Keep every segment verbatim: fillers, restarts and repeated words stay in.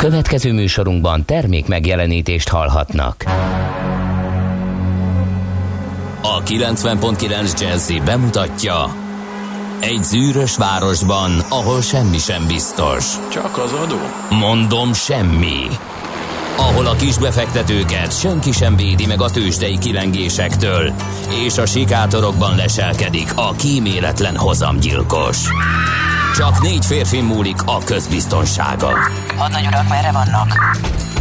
Következő műsorunkban termék megjelenítést hallhatnak. A kilencven pont kilenc Jazzy bemutatja: egy zűrös városban, ahol semmi sem biztos. Csak az adó? Mondom, semmi. Ahol a kisbefektetőket senki sem védi meg a tőzsdei kilengésektől, és a sikátorokban leselkedik a kíméletlen hozamgyilkos. Csak négy férfi múlik a közbiztonsága. Hadnagy urak, merre vannak?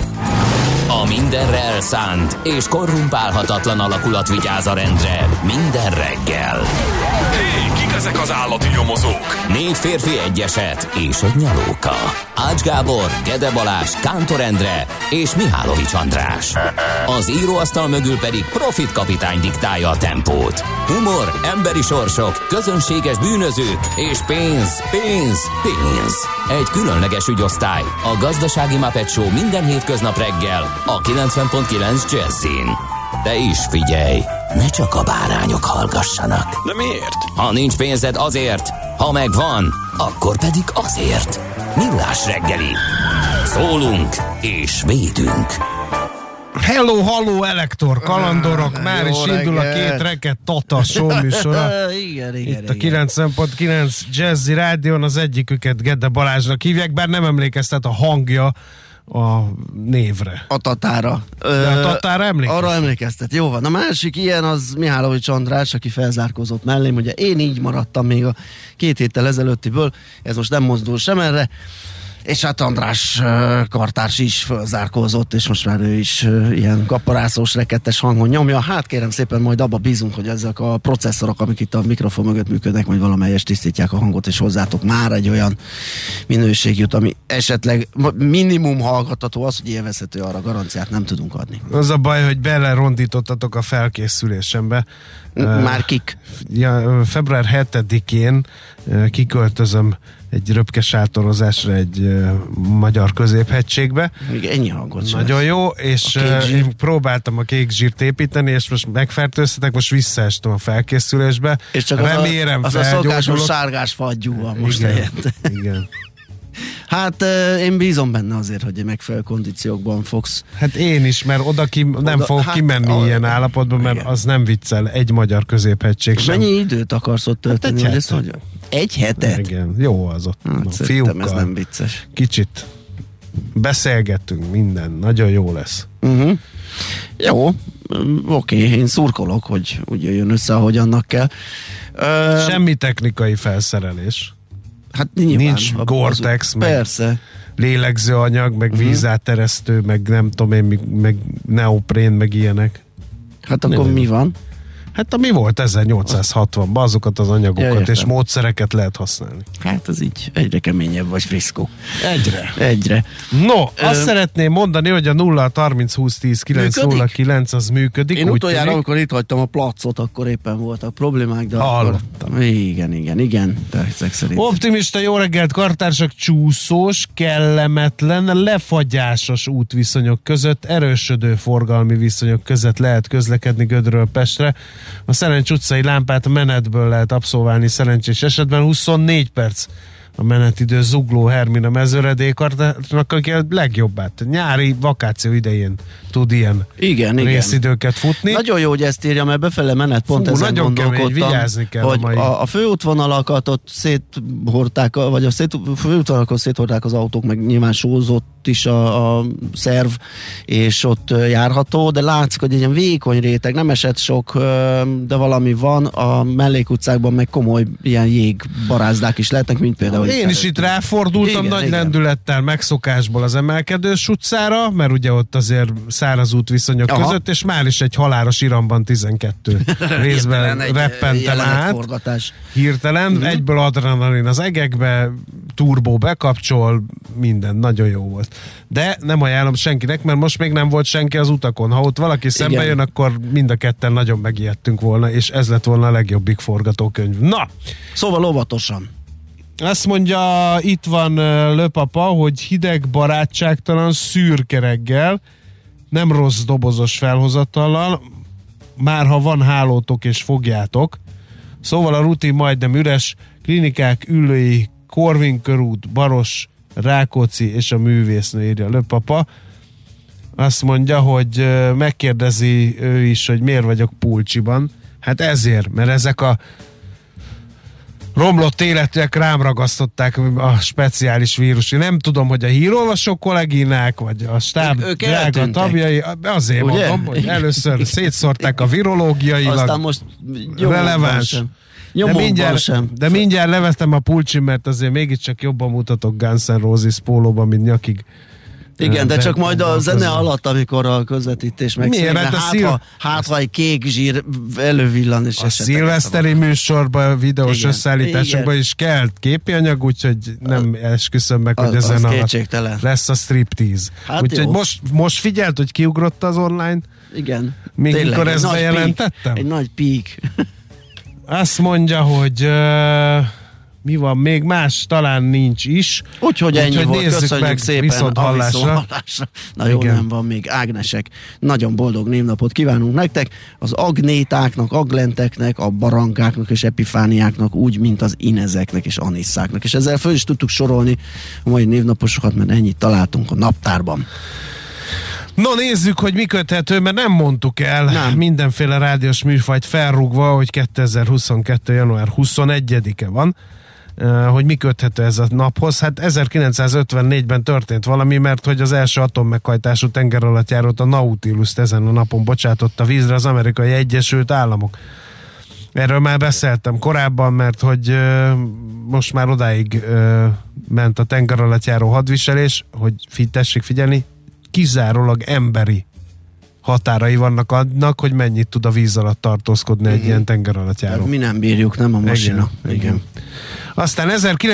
A mindenre elszánt és korrumpálhatatlan alakulat vigyáz a rendre minden reggel. Hé, kik ezek az állati nyomozók? Négy férfi, egy eset és egy nyalóka. Ács Gábor, Gede Balázs, Kántor Endre és Mihálovics András. Az íróasztal mögül pedig Profit kapitány diktálja a tempót. Humor, emberi sorsok, közönséges bűnözők és pénz, pénz, pénz. Egy különleges ügyosztály, a Gazdasági Muppet Show minden hétköznap reggel a kilencven pont kilenc Jazzin. De is figyelj, ne csak a bárányok hallgassanak. De miért? Ha nincs pénzed, azért, ha megvan, akkor pedig azért. Millás reggeli. Szólunk és védünk. Hello, halló, elektor, kalandorok, már is indul a két reket Tata show műsora. igen, igen, Itt a kilencven pont kilenc Jazzy Rádion, az egyiküket Gede Balázsnak hívják, bár nem emlékeztet a hangja a névre. A Tatára. De a Tatára emlékeztet? Arra emlékeztet. Jó van. A másik ilyen az Mihálovics András, aki felzárkózott mellém. Ugye én így maradtam még a két héttel ezelőttiből, ez most nem mozdul sem erre. És hát András uh, kartárs is fölzárkózott, és most már ő is uh, ilyen kaparászós, rekettes hangon nyomja. Hát kérem szépen, majd abba bízunk, hogy ezek a processzorok, amik itt a mikrofon mögött működnek, majd valamelyest tisztítják a hangot, és hozzátok már egy olyan minőség jut, ami esetleg minimum hallgatható, az, hogy élvezhető, arra garanciát nem tudunk adni. Az a baj, hogy belerondítottatok a felkészülésembe. Már kik? Ja, február hetedikén kiköltözöm egy röpke sátorozásra egy uh, magyar középhegységbe. Még ennyi hangot sem. Nagyon jó, és uh, én próbáltam a kék zsírt építeni, és most megfertőztetek, most visszaestem a felkészülésbe. És csak remélem az a, az a szokásos sárgás fagyú van most helyett. Igen. Hát uh, én bízom benne azért, hogy megfelelő kondíciókban fogsz. Hát én is, mert oda ki, nem oda, fogok hát, kimenni a, ilyen állapotban, mert igen. Az nem viccel, egy magyar középhegység sem. Mennyi időt akarsz ott tölteni? Hát egy hetet. Hogy egy hetet? Igen, jó az ott. Hát, no, fiúkkal. Ez nem vicces. Kicsit beszélgetünk, minden, nagyon jó lesz. Uh-huh. Jó, oké, okay. Én szurkolok, hogy úgy jön össze, ahogy annak kell. Uh, Semmi technikai felszerelés. Hát nyilván, nincs Gore-Tex, meg persze. lélegzőanyag, meg uh-huh. vízáteresztő, meg nem tudom én, meg neoprén, meg ilyenek. Hát akkor nem, mi van? Hát ami volt ezernyolcszázhatvanban, azokat az anyagokat ja, és módszereket lehet használni. Hát az így egyre keményebb vagy friszkó. Egyre. Egyre. No, Ö... azt szeretném mondani, hogy a nulla harminc húsz tíz kilenc nulla kilenc az működik. Én utoljára, amikor itt hagytam a placot, akkor éppen voltak problémák, de hallottam. Akkor... Igen, igen, igen. Ezek szerint. Optimista, jó reggelt, kartársak, csúszós, kellemetlen, lefagyásos útviszonyok között, erősödő forgalmi viszonyok között lehet közlekedni Gödről Pestre. A Szerencs utcai lámpát menetből lehet abszolválni szerencsés esetben, huszonnégy perc a menetidő. Zugló Hermina mezőredékartnak, aki a legjobbát nyári vakáció idején tud ilyen igen, részidőket futni. Nagyon jó, hogy ezt írja, mert befele menet pont Fú, ezen nagyon gondolkodtam, kemény, vigyázni kell hogy a mai. A, a főútvonalakat ott széthordták, vagy a szét, főútvonalakon széthordták az autók, meg nyilván sózott is a, a szerv, és ott járható, de látszik, hogy egy ilyen vékony réteg, nem esett sok, de valami van, a mellékutcákban meg komoly ilyen jégbarázdák is lehetnek, mint például. Én is itt ráfordultam igen, nagy igen. lendülettel megszokásból az Emelkedős utcára, mert ugye ott azért száraz útviszonyok Aha. között, és már is egy halálos iramban tizenkettő részben reppentem át. Forgatás. Hirtelen, mm-hmm. egyből adrenalin az egekbe, turbó bekapcsol, minden nagyon jó volt. De nem ajánlom senkinek, mert most még nem volt senki az utakon. Ha ott valaki szembe jön, akkor mind a ketten nagyon megijedtünk volna, és ez lett volna a legjobbik forgatókönyv. Na! Szóval óvatosan. Azt mondja, itt van Löpapa, hogy hideg, barátságtalan, szürke reggel, nem rossz dobozos felhozatallal, már ha van hálótok és fogjátok. Szóval a rutin majdnem üres, klinikák, Üllői, Korvin körút, Baros, Rákóczi és a művésznő, írja Löpapa. Azt mondja, hogy megkérdezi ő is, hogy miért vagyok Pulcsiban. Hát ezért, mert ezek a romlott életűek rám ragasztották a speciális vírus. Én nem tudom, hogy a hírolvasó kolléginák, vagy a stáb ők drága tagjai, azért ugye? Mondom, hogy először szétszórták a virológiailag aztán most releváns. De mindjárt, sem. de mindjárt levettem a Pulcsi, mert azért mégiscsak jobban mutatok Guns N' Roses pólóban, mint nyakig. Igen, de, de csak majd a zene alatt, amikor a közvetítés megszűnik, hát hát, szil... ha, hát ha egy kék zsír elővillan, és a szilveszteri műsorban, videós igen, összeállításokban igen. is kell képi anyag, úgyhogy nem esküszöm meg, hogy az, ezen az alatt lesz a striptease. Hát úgyhogy most, most figyelt, hogy kiugrott az online? Igen. Mikor ezt bejelentettem? Egy nagy pík. Azt mondja, hogy uh, mi van, még más talán nincs is. Úgyhogy ennyi Úgyhogy volt, nézzük köszönjük meg szépen viszont hallásra. hallásra. Na jó, igen. Nem van még Ágnesek. Nagyon boldog névnapot kívánunk nektek. Az agnétáknak, aglenteknek, a barankáknak és epifániáknak, úgy, mint az inezeknek és anisszáknak. És ezzel föl is tudtuk sorolni a mai névnaposokat, mert ennyit találtunk a naptárban. No, nézzük, hogy mi köthető, mert nem mondtuk el nem. mindenféle rádiós műfajt felrúgva, hogy kétezer-huszonkettő. január huszonegyedike van, hogy mi köthető ez a naphoz. Hát ezerkilencszázötvennégyben történt valami, mert hogy az első atommeghajtású tengeralattjárót, a Nautilust ezen a napon bocsátotta vízre az Amerikai Egyesült Államok. Erről már beszéltem korábban, mert hogy most már odáig ment a tengeralattjáró hadviselés, hogy tessék figyelni, kizárólag emberi határai vannak annak, hogy mennyit tud a víz alatt tartózkodni egy mm-hmm. ilyen tengeralattjáró. Mi nem bírjuk, nem a masina. Igen. Igen. Aztán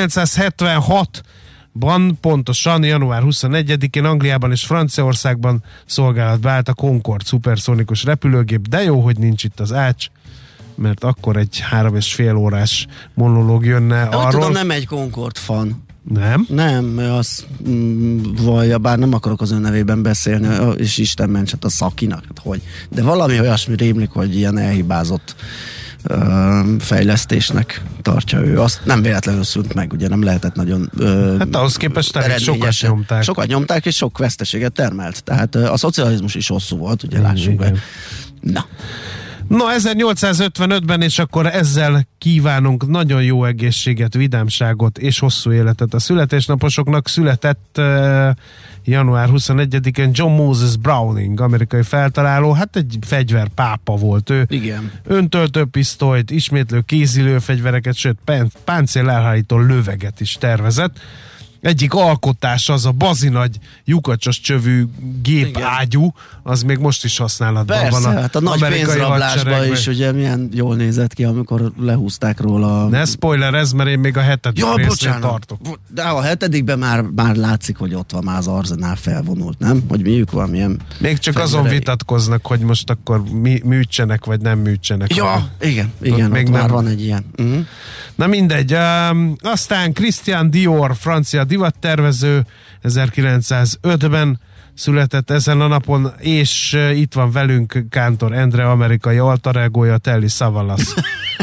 ezerkilencszázhetvenhatban, pontosan január huszonegyedikén Angliában és Franciaországban szolgálatba állt a Concorde szuperszonikus repülőgép, de jó, hogy nincs itt az Ács, mert akkor egy három és fél órás monológ jönne de arról. Tudom, nem egy Concorde fan. Nem? Nem, azt mm, vallja, bár nem akarok az ön nevében beszélni, és Isten ments, hát a szakinak, hát hogy. De valami olyasmi rémlik, hogy ilyen elhibázott ö, fejlesztésnek tartja ő. Azt nem véletlenül szűnt meg, ugye nem lehetett nagyon ö, hát ahhoz képest elég sokat nyomták. Sokat nyomták, és sok veszteséget termelt. Tehát ö, a szocializmus is hosszú volt, ugye lássuk be. Na. No, ezernyolcszázötvenötben, és akkor ezzel kívánunk nagyon jó egészséget, vidámságot és hosszú életet a születésnaposoknak. Született uh, január huszonegyedikén John Moses Browning, amerikai feltaláló, hát egy fegyverpápa volt ő. Igen. Öntöltőpisztolyt, ismétlő kézilőfegyvereket, sőt páncéllelhárító löveget is tervezett. Egyik alkotás az a bazinagy lyukacsos csövű gépágyú, az még most is használatban persze, van. A hát a nagy pénzrablásban is ugye milyen jól nézett ki, amikor lehúzták róla. Ne spoilerezz, mert én még a hetedik ja, részén tartok. De a hetedikben már, már látszik, hogy ott van már az arzenál felvonult, nem? Hogy miük van, milyen még csak fegyverei. Azon vitatkoznak, hogy most akkor mi, műtsenek, vagy nem műtsenek. Ja, a, igen, igen, ott, még ott nem. már van egy ilyen. Uh-huh. Na mindegy. Um, aztán Christian Dior, francia divattervező, ezerkilencszázötben született ezen a napon, és uh, itt van velünk Kántor Endre, amerikai alter egója, Telly Savalas.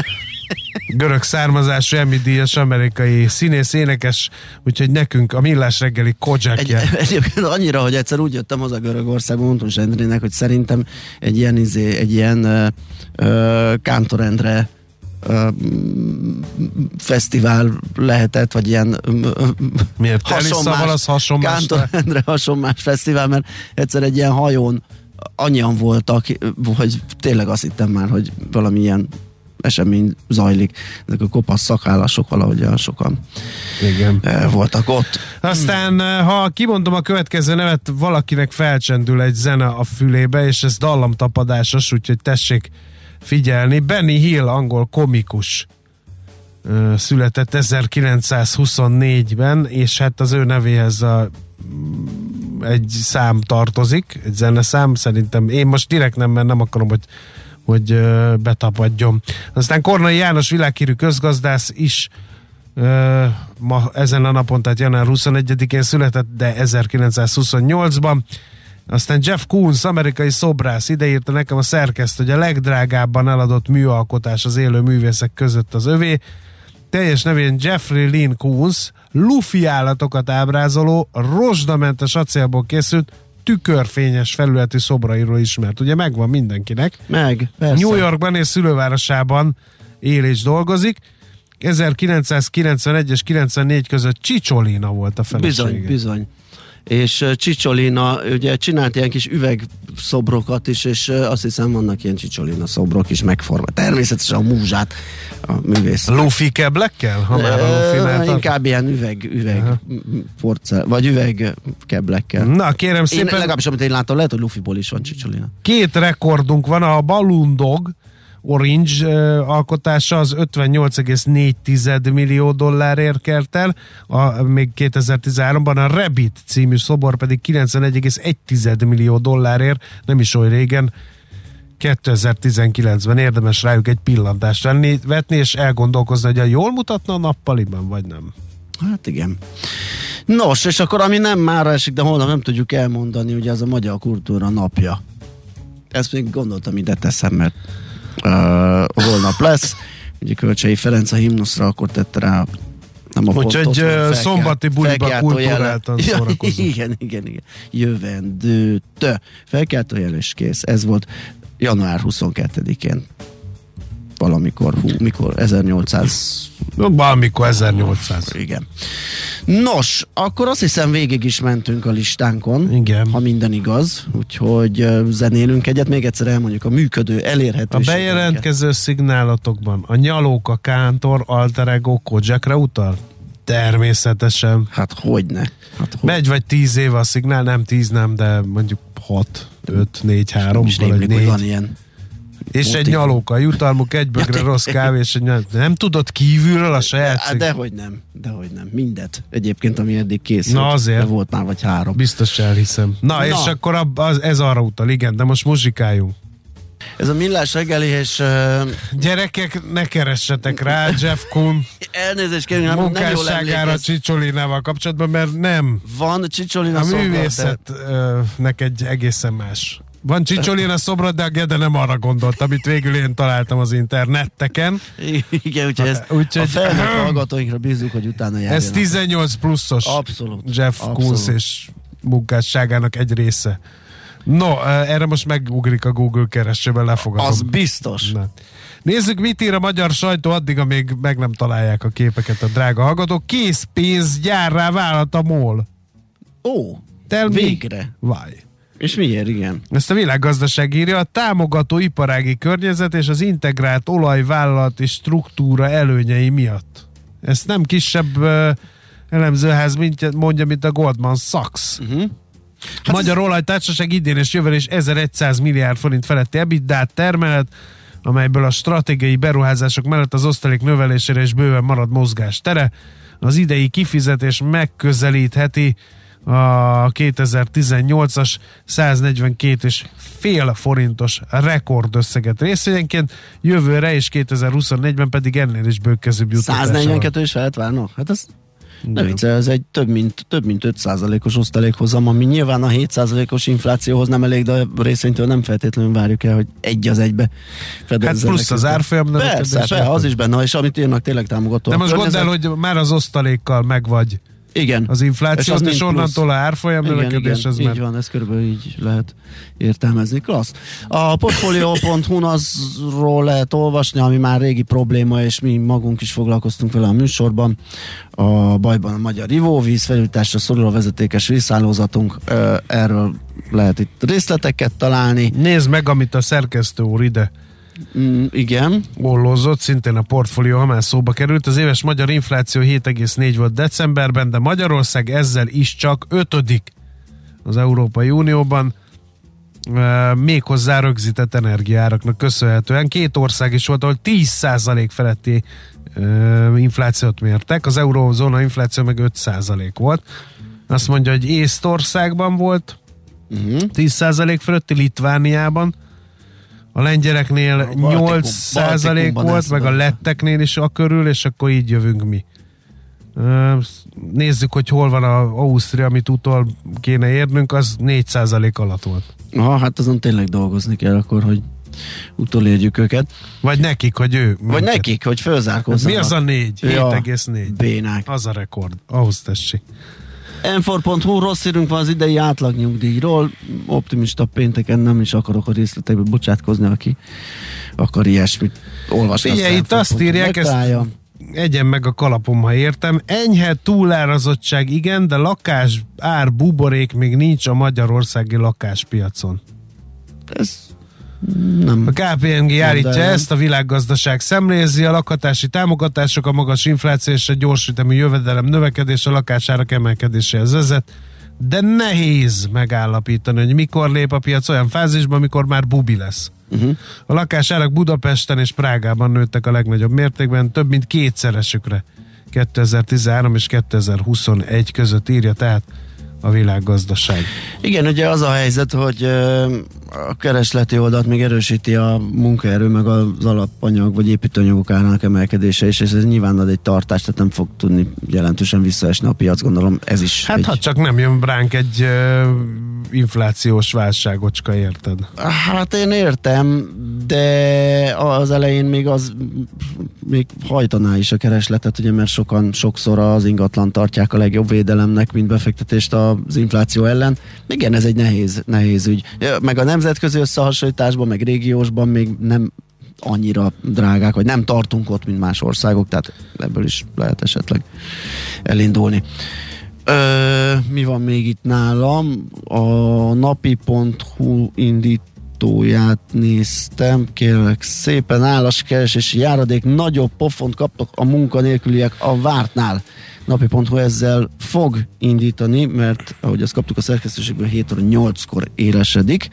Görög származású Emmy-díjas amerikai színész, énekes, úgyhogy nekünk a Millás reggeli Kodzsákja. Egy, egyébként annyira, hogy egyszer úgy jöttem haza Görögországban, mondtam Endrének, hogy szerintem egy ilyen, izé, egy ilyen uh, uh, Kántor Endre Uh, fesztivál lehetett, vagy ilyen uh, miért? Hasonmás, hasonmás Kántor Endre hasonmás fesztivál, mert egyszer egy ilyen hajón annyian voltak, hogy tényleg azt hittem már, hogy valami ilyen esemény zajlik. Ezek a kopasz szakállasok valahogy olyan sokan igen. voltak ott. Aztán, ha kimondom a következő nevet, valakinek felcsendül egy zene a fülébe, és ez dallamtapadásos, úgyhogy tessék figyelni. Benny Hill, angol komikus, született ezerkilencszázhuszonnégyben, és hát az ő nevéhez a, egy szám tartozik, egy zeneszám, szerintem én most direkt nem, mert nem akarom, hogy, hogy betapadjon. Aztán Kornai János, világhírű közgazdász is ma ezen a napon, tehát január huszonegyedikén született, de ezerkilencszázhuszonnyolcban. Aztán Jeff Koons, amerikai szobrász, ideírta nekem a szerkesztő, hogy a legdrágábban eladott műalkotás az élő művészek között az övé. teljes nevén Jeffrey Lynn Koons, lufi állatokat ábrázoló, rozsdamentes acélból készült tükörfényes felületi szobrairól ismert. Ugye megvan mindenkinek. Meg, persze. New Yorkban és szülővárosában él és dolgozik. ezerkilencszázkilencvenegy és kilencvennégy között Csicsolina volt a felesége. Bizony, bizony. És uh, Csicsolina ugye csinált ilyen kis üvegszobrokat is, és uh, azt hiszem vannak ilyen Csicsolina szobrok is megforma. Természetesen a múzsát, a művész. Lufi keblekkel? Ha már a lufinál uh, inkább ilyen üveg, üveg porcel, vagy üveg keblekkel. Na kérem szépen. Én legalábbis amit én láttam, lehet, hogy Lufiból is van Csicsolina. Két rekordunk van, a Balloon Dog Orange uh, alkotása az ötvennyolc egész négy millió dollárért kelt el, a, még kétezer-tizenháromban a Rabbit című szobor pedig kilencvenegy egész egy millió dollárért, nem is oly régen, kétezer-tizenkilencben érdemes rájuk egy pillantást venni, vetni, és elgondolkozni, hogy a jól mutatna a nappaliban, vagy nem. Hát igen. Nos, és akkor ami nem mára esik, de holnap nem tudjuk elmondani, ugye az a Magyar Kultúra Napja. Ezt még gondoltam, ide teszem, mert Uh, holnap lesz. Ugye Kölcsei Ferenc a himnuszra akkor tette rá nem a úgyhogy uh, szombati buliba kultúráltan szórakozunk. Igen, igen, igen. Jövendőt. Felkeltőjel és kész. Ez volt január huszonkettedikén. Valamikor, hú, mikor? ezernyolcszáz Valamikor ezernyolcszáz Igen. Nos, akkor azt hiszem végig is mentünk a listánkon. Igen. Ha minden igaz. Úgyhogy uh, zenélünk egyet. Még egyszer elmondjuk a működő elérhetőségeket. A bejelentkező szignálatokban a Nyalóka, Kántor, Alter Ego, Kodzsekre utal? Természetesen. Hát hogyne. Hát hogy? Megy vagy tíz éve a szignál, nem tíz nem, de mondjuk hat, öt, négy, három, vagy négy. Van ilyen. És Multi. egy Nyalóka jutalmuk, egy bögre rossz kávé, és egy nyal... Nem tudod kívülről a saját cég? Dehogy nem, dehogy nem. Mindet. Egyébként, ami eddig készült. Na azért. De volt már vagy három. Biztos elhiszem. Na, Na. és akkor ab, az, ez arra utal, igen, de most muzsikáljunk. Ez a Millás reggeli, és... Uh... Gyerekek, ne keressetek rá, Jeff Kuhn elnézést kérünk, nem, nem jól munkásságára Csicsolinával kapcsolatban, mert nem. Van Csicsolina a szobra. A művészetnek egy egészen más. Van Csicsolina szobra, de a Gede nem arra gondolt, amit végül én találtam az interneteken. Igen, úgyhogy ezt úgyhogy, a felnőtt hallgatóinkra bízzuk, hogy utána járjanak. Ez tizennyolc pluszos abszolút, Jeff Koons és munkásságának egy része. No, erre most megugrik a Google keresőben, lefogadom. Az biztos. Na. Nézzük, mit ír a magyar sajtó addig, amíg meg nem találják a képeket a drága hallgatók. Készpénz gyárrá vállalt a MOL. Ó, Tell végre. Why? És miért, igen? Ezt a Világgazdaság írja, a támogató iparági környezet és az integrált olajvállalati struktúra előnyei miatt. Ezt nem kisebb uh, elemzőház mint, mondja, mint a Goldman Sachs. Uh-huh. Hát Magyar ez... olajtársaság idén és jövőre is ezerszáz milliárd forint feletti EBITDA-t termelet, amelyből a stratégiai beruházások mellett az osztalék növelésére is bőven marad mozgástere. Az idei kifizetés megközelítheti a kétezer-tizennyolcas száznegyvenkét és fél forintos rekordösszeget részvényenként, jövőre és kétezer-huszonnégyben pedig ennél is bőkezőbb juttatásra. száznegyvenkettő és felett várnak? Hát ez ne vicce, ez egy több mint, több mint öt százalékos osztalékhozam, ami nyilván a hét százalékos inflációhoz nem elég, de a részvénytől nem feltétlenül várjuk el, hogy egy az egybe fedezzenek. Hát plusz az árfolyam. Persze, persze, az is benne, és amit írnak tényleg támogató. De most gondolj el, hogy már az osztalékkal megvagy. Igen. Az infláció, és, és onnantól a árfolyam növekedés. Ez így már... van, ez körülbelül így lehet értelmezni. Klassz. A portfolio pont hu azról lehet olvasni, ami már régi probléma, és mi magunk is foglalkoztunk vele a műsorban. A bajban a magyar ivóvíz, felújításra szorul a vezetékes vízhálózatunk. Erről lehet itt részleteket találni. Nézd meg, amit a szerkesztő úr ide Mm, igen. ollózott, szintén a portfólió, ha már szóba került. Az éves magyar infláció hét egész négy volt decemberben, de Magyarország ezzel is csak ötödik az Európai Unióban, e, méghozzá rögzített energiaáraknak köszönhetően. Két ország is volt, ahol tíz százalék feletti e, inflációt mértek, az eurózóna infláció meg öt százalék volt. Azt mondja, hogy Észtországban volt uh-huh. tíz százalék feletti, Litvániában, a lengyeleknél a nyolc százalék volt, meg a letteknél is a körül, és akkor így jövünk mi. Nézzük, hogy hol van a Ausztria, amit utol kéne érnünk, az négy százalék alatt volt. Ha, hát azon tényleg dolgozni kell akkor, hogy utolérjük őket. Vagy nekik, hogy ő. Vagy minket. Nekik, hogy fölzárkózzanak. Mi az a négy? Ja, hét egész négy. Bénák. Az a rekord. Ahhoz tessék. em négy pont hu rossz hírünk van az idei átlagnyugdíjról. Optimista pénteken, nem is akarok a részletekbe bocsátkozni, aki akar ilyesmit olvasni. Figyelj, itt azt írják, ezt egyen meg a kalapom, ha értem. Enyhe túlárazottság igen, de lakás ár buborék még nincs a magyarországi lakáspiacon. Ez nem. A ká pé em gé állítja ezt, a világgazdaság szemlézi, a lakhatási támogatások, a magas infláció és a gyors ütemű jövedelem növekedés a lakásárak emelkedéséhez vezet, de nehéz megállapítani, hogy mikor lép a piac olyan fázisban, amikor már bubi lesz. Uh-huh. A lakásárak Budapesten és Prágában nőttek a legnagyobb mértékben, több mint kétszeresükre kétezer-tizenhárom és kétezer-huszonegy között, írja tehát a világgazdaság. Igen, ugye az a helyzet, hogy a keresleti oldalt még erősíti a munkaerő, meg az alapanyag vagy építőanyagok árának emelkedése, és ez nyilván ad egy tartást, tehát nem fog tudni jelentősen visszaesni a piac, gondolom ez is. Hát egy... ha csak nem jön ránk egy uh, inflációs válságocska, érted? Hát én értem, de az elején még az még hajtaná is a keresletet, ugye, mert sokan sokszor az ingatlan tartják a legjobb védelemnek, mint befektetést az infláció ellen. Igen, ez egy nehéz, nehéz ügy. Meg a nemzetközi összehasonlításban, meg régiósban még nem annyira drágák, vagy nem tartunk ott, mint más országok, tehát ebből is lehet esetleg elindulni. Ö, mi van még itt nálam? A napi pont hu indítóját néztem, kérlek szépen, álláskeresési járadék, nagyobb pofont kaptak a munkanélküliek a vártnál. napi pont hu ezzel fog indítani, mert ahogy azt kaptuk a szerkesztőségből, hét óra nyolckor élesedik.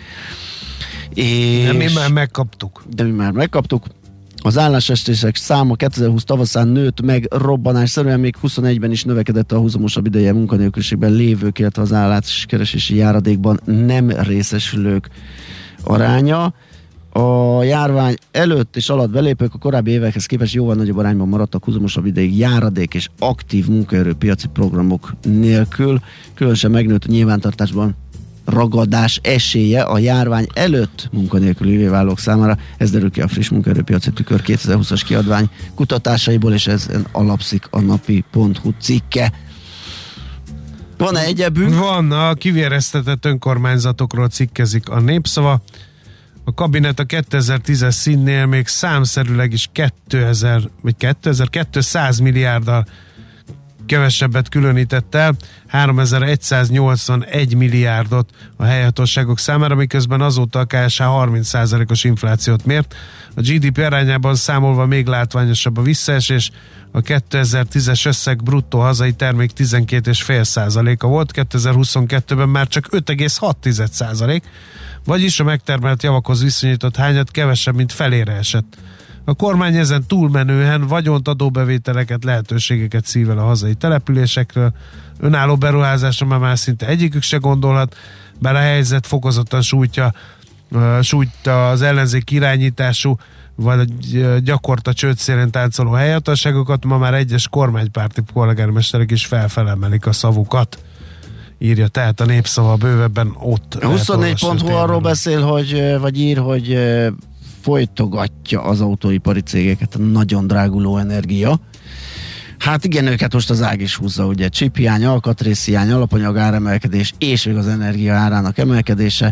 És de mi már megkaptuk. De mi már megkaptuk. Az állásestések száma kétezer-húsz tavaszán nőtt meg robbanásszerűen, még huszonegyben is növekedett a húzamosabb ideje munkanélküliségben lévők, illetve az álláskeresési járadékban nem részesülők aránya. A járvány előtt és alatt belépők a korábbi évekhez képest jóval nagyobb arányban maradtak húzamosabb ideig járadék és aktív munkaerőpiaci programok nélkül. Különösen megnőtt a nyilvántartásban ragadás esélye a járvány előtt munkanélkülivé válók számára. Ez derül ki a friss munkaerőpiaci tükör kétezer-húszas kiadvány kutatásaiból, és ezen alapszik a napi pont hu cikke. Van-e egyebünk? Van, a kivéreztetett önkormányzatokról cikkezik a Népszava. A kabinet a kétezer-tízes színnél még számszerűleg is kétezer, vagy kétezer, kétszáz milliárddal kevesebbet különített el, háromezer-száznyolcvanegy milliárdot a helyhatóságok számára, miközben azóta a ká es há harminc százalékos inflációt mért. A gé dé pé arányában számolva még látványosabb a visszaesés, a kétezer-tízes összeg bruttó hazai termék tizenkét egész öt százaléka volt, kétezer-huszonkettőben már csak öt egész hat százalék, vagyis a megtermelt javakhoz viszonyított hányad kevesebb, mint felére esett. A kormány ezen túlmenően vagyont, adóbevételeket, lehetőségeket szível a hazai településekről. Önálló beruházásra már, már szinte egyikük se gondolhat, bár a helyzet fokozottan sújtja, uh, sújtja az ellenzék irányítású, vagy gyakorta csőd szélén táncoló helyhatóságokat, ma már egyes kormánypárti polgármesterek is felfelemelik a szavukat. Írja tehát a Népszava, bővebben ott. A huszonnégy pont hu arról beszél, hogy, vagy ír, hogy folytogatja az autóipari cégeket a nagyon dráguló energia. Hát igen, őket most az ág is húzza, ugye csiphiány, alkatrészhiány, alapanyag áremelkedés, és még az energia árának emelkedése.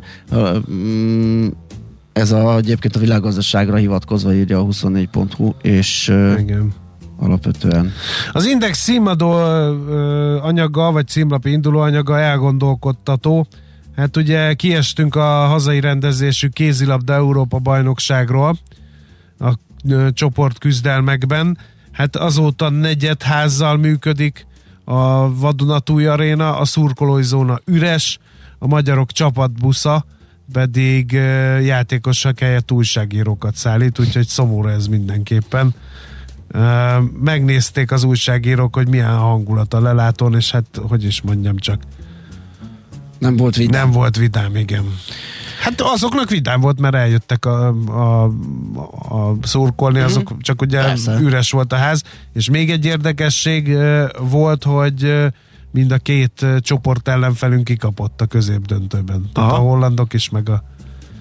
Ez a, egyébként a világgazdaságra hivatkozva írja a huszonnégy pont hu, és igen. Alapvetően. Az Index címadó anyaga, vagy címlapi induló anyaga elgondolkodtató. Hát ugye kiestünk a hazai rendezésű kézilabda Európa bajnokságról a ö, csoport küzdelmekben. Hát azóta negyedházzal működik a vadonatúj aréna, a szurkolói zóna üres, a magyarok csapatbusza pedig ö, játékosok helyett újságírókat szállít, úgyhogy szomorú ez mindenképpen. Ö, megnézték az újságírók, hogy milyen a hangulat a lelátón, és hát, hogy is mondjam csak, Nem volt vidám. Nem volt vidám, igen. Hát azoknak vidám volt, mert eljöttek a, a, a szurkolni, azok mm-hmm. csak ugye Persze. üres volt a ház. És még egy érdekesség volt, hogy mind a két csoport ellenfelünk kikapott a középdöntőben. Tehát a hollandok is, meg a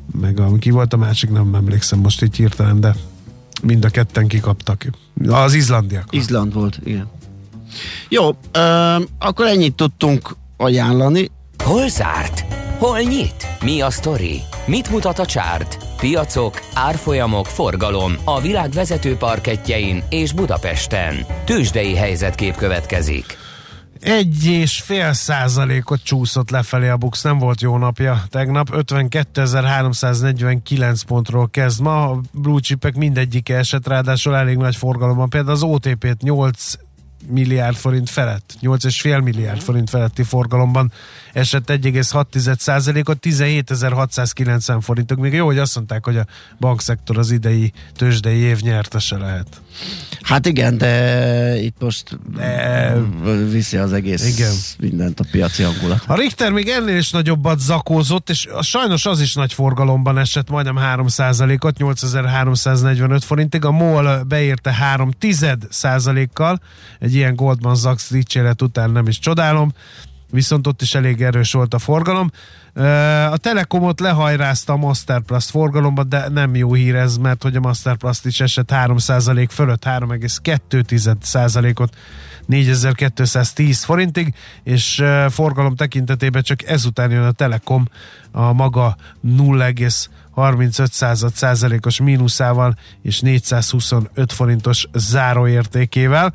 meg a, ki volt a másik, nem emlékszem most így hirtelen, de mind a ketten kikaptak. Az izlandiak. Izland volt, igen. Jó, ö, akkor ennyit tudtunk ajánlani. Hol zárt? Hol nyit? Mi a sztori? Mit mutat a csárt? Piacok, árfolyamok, forgalom a világ vezető parkettjein és Budapesten. Tőzsdei helyzetkép következik. Egy és fél százalékot csúszott lefelé a BUX, nem volt jó napja tegnap, ötvenkétezer-háromszáznegyvenkilenc pontról kezd ma, a blue chipek mindegyike esett, ráadásul elég nagy forgalomban, például az o té pét nyolc milliárd forint felett, nyolc és fél milliárd forint feletti forgalomban esett egy egész hat százalékot, tizenhétezer-hatszázkilencven forintok. Még jó, hogy azt mondták, hogy a bankszektor az idei tőzsdei év nyertese lehet. Hát igen, de itt most de... viszi az egész igen. mindent a piaci hangulat. A Richter még ennél is nagyobbat zakózott, és sajnos az is nagy forgalomban esett, majdnem három százalékot, nyolcezer-háromszáznegyvenöt forintig, a MOL beérte három tized százalékkal, egy ilyen Goldman Sachs dicséret után nem is csodálom, viszont ott is elég erős volt a forgalom. A Telekomot lehajrázta a Masterplast forgalomban, de nem jó hír ez, mert hogy a Masterplast is esett három százalék fölött, három egész kettő százalékot négyezer-kétszáztíz forintig, és forgalom tekintetében csak ezután jön a Telekom a maga nulla egész harmincöt százalékos mínuszával és négyszázhuszonöt forintos záróértékével.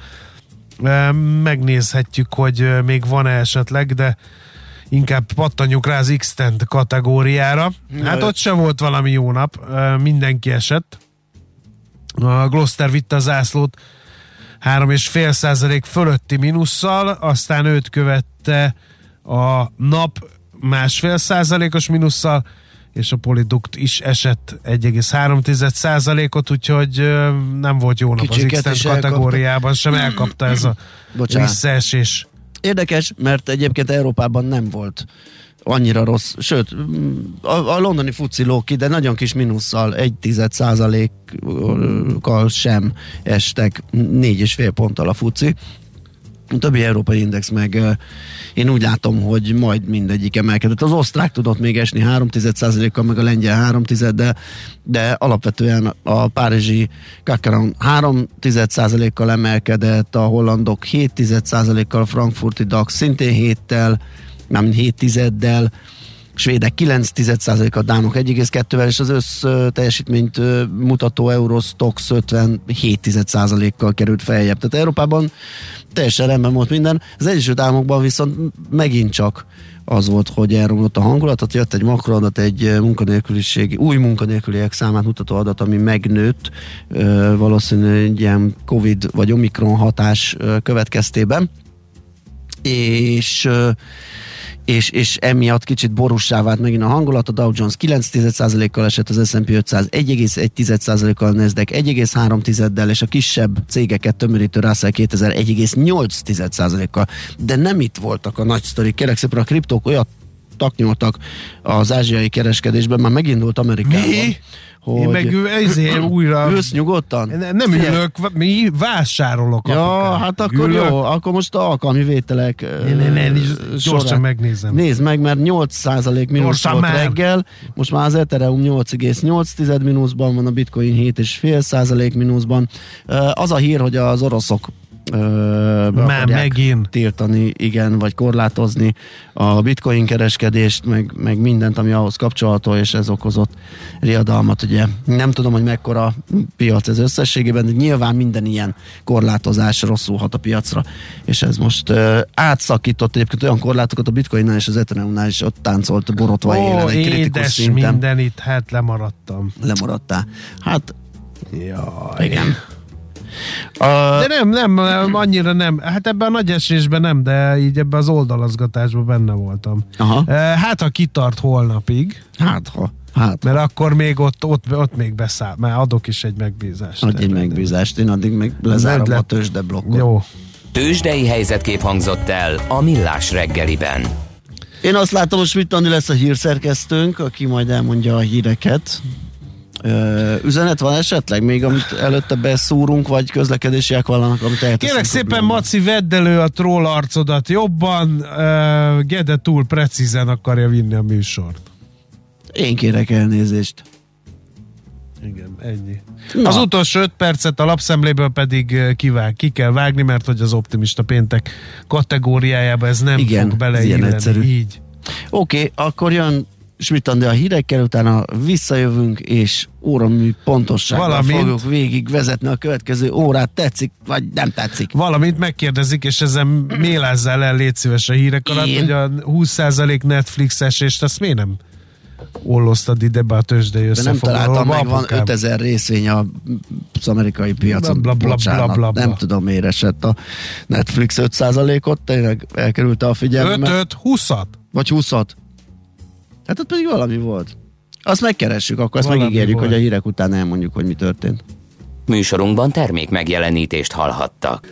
Megnézhetjük, hogy még van-e esetleg, de inkább pattanjuk rá az X-Tend kategóriára. Hát ott sem volt valami jó nap, mindenki esett. A Gloster vitte a zászlót három egész öt százalék fölötti mínusszal, aztán őt követte a nap másfél százalékos mínusszal, és a Polyduct is esett egy egész három százalékot, úgyhogy nem volt jó nap Kicsiket az X-Tend kategóriában, sem elkapta ez a visszaesés. Érdekes, mert egyébként Európában nem volt annyira rossz, sőt, a, a londoni fuci lóg ki, de nagyon kis mínusszal, egy tized százalékkal sem estek, négy és fél ponttal a fuci. A többi európai index meg én úgy látom, hogy majd mindegyik emelkedett. Az osztrák tudott még esni három tized százalékkal, meg a lengyel három tized, de, de alapvetően a párizsi Kakaron három tized százalékkal emelkedett, a hollandok hét tized százalékkal, a frankfurti DAX szintén héttel, nem hét tizeddel, svédek kilenc tized százalékkal, a dánok egy egész kettővel, és az össz teljesítményt mutató Eurostoxx ötvenhét tized százalékkal került feljebb. Tehát Európában teljesen rendben volt minden. Az Egyesült Államokban viszont megint csak az volt, hogy elromlott a hangulatot, jött egy makroadat, egy munkanélküliségi, új munkanélküliek számát mutató adat, ami megnőtt, valószínűleg egy ilyen Covid vagy Omikron hatás következtében, és És, és emiatt kicsit borússá vált megint a hangulat, a Dow Jones kilenc tized százalékkal esett, az es and pé ötszáz egy egész egy tized százalékkal, a Nasdaq egy egész három tizeddel, és a kisebb cégeket tömörítő Russell kétezer egy egész nyolc tized százalékkal. De nem itt voltak a nagy sztorik, kérlek szépen, a kriptók olyat taknyoltak az ázsiai kereskedésben, már megindult Amerikában. Mi? Hogy én meg ezért újra... Ülsz nyugodtan? Nem, nem ülök, mi vásárolok. Ja, akár. Hát akkor ülök. Jó, akkor most alkalmi vételek ne, ne, ne, gyorsan megnézem. Nézd meg, mert nyolc százalék mínusz volt már. Reggel, most már az Ethereum nyolc egész nyolc tized mínuszban van, a Bitcoin hét egész öt százalék mínuszban. Az a hír, hogy az oroszok már megint tiltani, igen, vagy korlátozni a bitcoin kereskedést, meg, meg mindent, ami ahhoz kapcsolható, és ez okozott riadalmat, ugye. Nem tudom, hogy mekkora piac ez összességében, de nyilván minden ilyen korlátozás rosszul hat a piacra, és ez most uh, átszakított egyébként olyan korlátokat a bitcoinnál és az Ethereumnál is, ott táncolt borotva élen egy kritikus szinten. Minden itt, hát lemaradtam. Lemaradtál. Hát, jaj. Igen. A... De nem, nem, annyira nem. Hát ebben a nagy esésben nem, de így ebben az oldalazgatásban benne voltam. Aha. Hát, ha kitart holnapig. Hát, ha. Hát, mert ha. Akkor még ott, ott, ott még beszáll, mert adok is egy megbízást. Adj egy megbízást, én addig még lezárom le... a tőzsdeblokkot. Jó. Tőzsdei helyzetkép hangzott el a Millás reggeliben. Én azt látom, hogy Schmidt Andi lesz a hírszerkesztőnk, aki majd elmondja a híreket. Ö, üzenet van esetleg még, amit előtte beszúrunk, vagy közlekedésiek vannak, amit elteszünk? Kérlek szépen, Maci, vedd elő a troll arcodat jobban, uh, Gede túl precízen akarja vinni a műsort. Én kérek elnézést. Igen, ennyi. Na. Az utolsó öt percet a lapszemléből pedig kivág, ki kell vágni, mert hogy az optimista péntek kategóriájába ez nem Igen, fog beleilleni. Így. Oké, okay, akkor jön Schmidt Andi a hírekkel, utána visszajövünk, és óramű pontossággal Valamint... fogjuk végig vezetni a következő órát, tetszik, vagy nem tetszik. Valamint megkérdezik, és ezen mélázzál el, légy szíves a hírek alatt, Én? hogy a húsz százalék Netflix esést, azt miért nem olloztad ide be a tőzsdei összefoglalóba? De nem találtam meg, van ötezer részvény az amerikai piacon. Bla, bla, bla, bla, bla, bla. Nem tudom, miért esett a Netflix öt százalékot, tényleg elkerült a figyelmet. öt húszat? Vagy húszat. Hát ott pedig valami volt. Azt megkeressük, akkor azt Valami megígérjük, volt. hogy a hírek után elmondjuk, hogy mi történt. Műsorunkban termék megjelenítést hallhattak.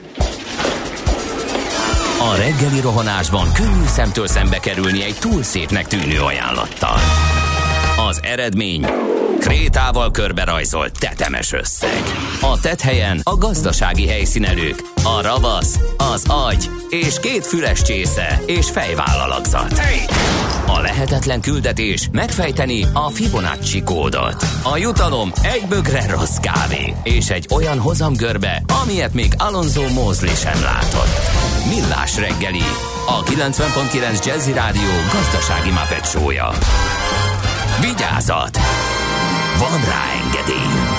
A reggeli rohanásban könnyű szemtől szembe kerülni egy túl szépnek tűnő ajánlattal. Az eredmény krétával körberajzolt tetemes összeg. A tetthelyen a gazdasági helyszínelők, a ravasz, az agy és két füles csésze és fejvállalakzat. A lehetetlen küldetés megfejteni a Fibonacci kódot. A jutalom egy bögre rossz kávé és egy olyan hozamgörbe, amilyet még Alonso Mosley sem látott. Millás reggeli, a kilencven pont kilenc Jazzy Rádió gazdasági Muppet show-ja. Vigyázat! Van rá engedélyünk!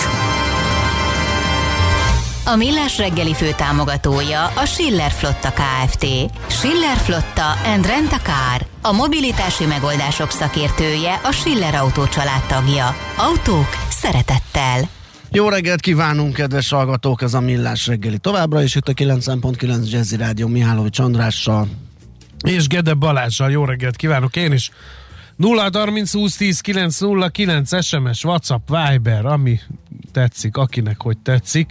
A Millás reggeli főtámogatója a Schiller Flotta Kft. Schiller Flotta and Rent a Car, a mobilitási megoldások szakértője, a Schiller Autó család tagja. Autók szeretettel. Jó reggelt kívánunk, kedves hallgatók, ez a Millás reggeli. Továbbra is itt a kilencven pont kilenc Jazzy Rádió Mihálovics Andrással. És Gede Balázsral. Jó reggelt kívánok én is. nulla harminc húsz tíz kilenc nulla kilenc es em es, WhatsApp, Viber, ami tetszik, akinek hogy tetszik.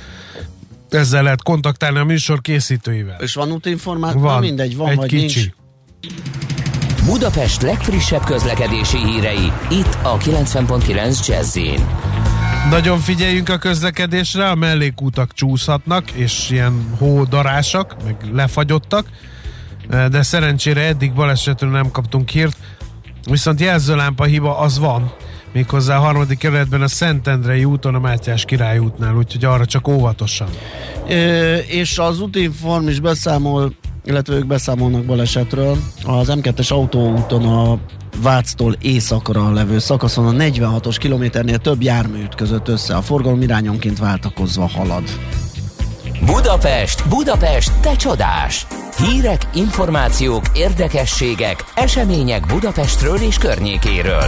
Ezzel lehet kontaktálni a műsor készítőivel. És van útinformáció? Van, mindegy, van egy vagy kicsi. nincs. Budapest legfrissebb közlekedési hírei, itt a kilencven pont kilenc Jazzyn. Nagyon figyeljünk a közlekedésre, a mellékútak csúszhatnak, és ilyen hódarásak, meg lefagyottak, de szerencsére eddig balesetről nem kaptunk hírt, viszont jelzőlámpa hiba az van, méghozzá a harmadik kerületben a Szentendrei úton, a Mátyás Király útnál, úgyhogy arra csak óvatosan. Ö, és az útinform is beszámol, illetve ők beszámolnak balesetről. Az em kettes autóúton a Váctól északra levő szakaszon a negyvenhatos kilométernél több jármű ütközött össze. A forgalom irányonként váltakozva halad. Budapest, Budapest, te csodás! Hírek, információk, érdekességek, események Budapestről és környékéről.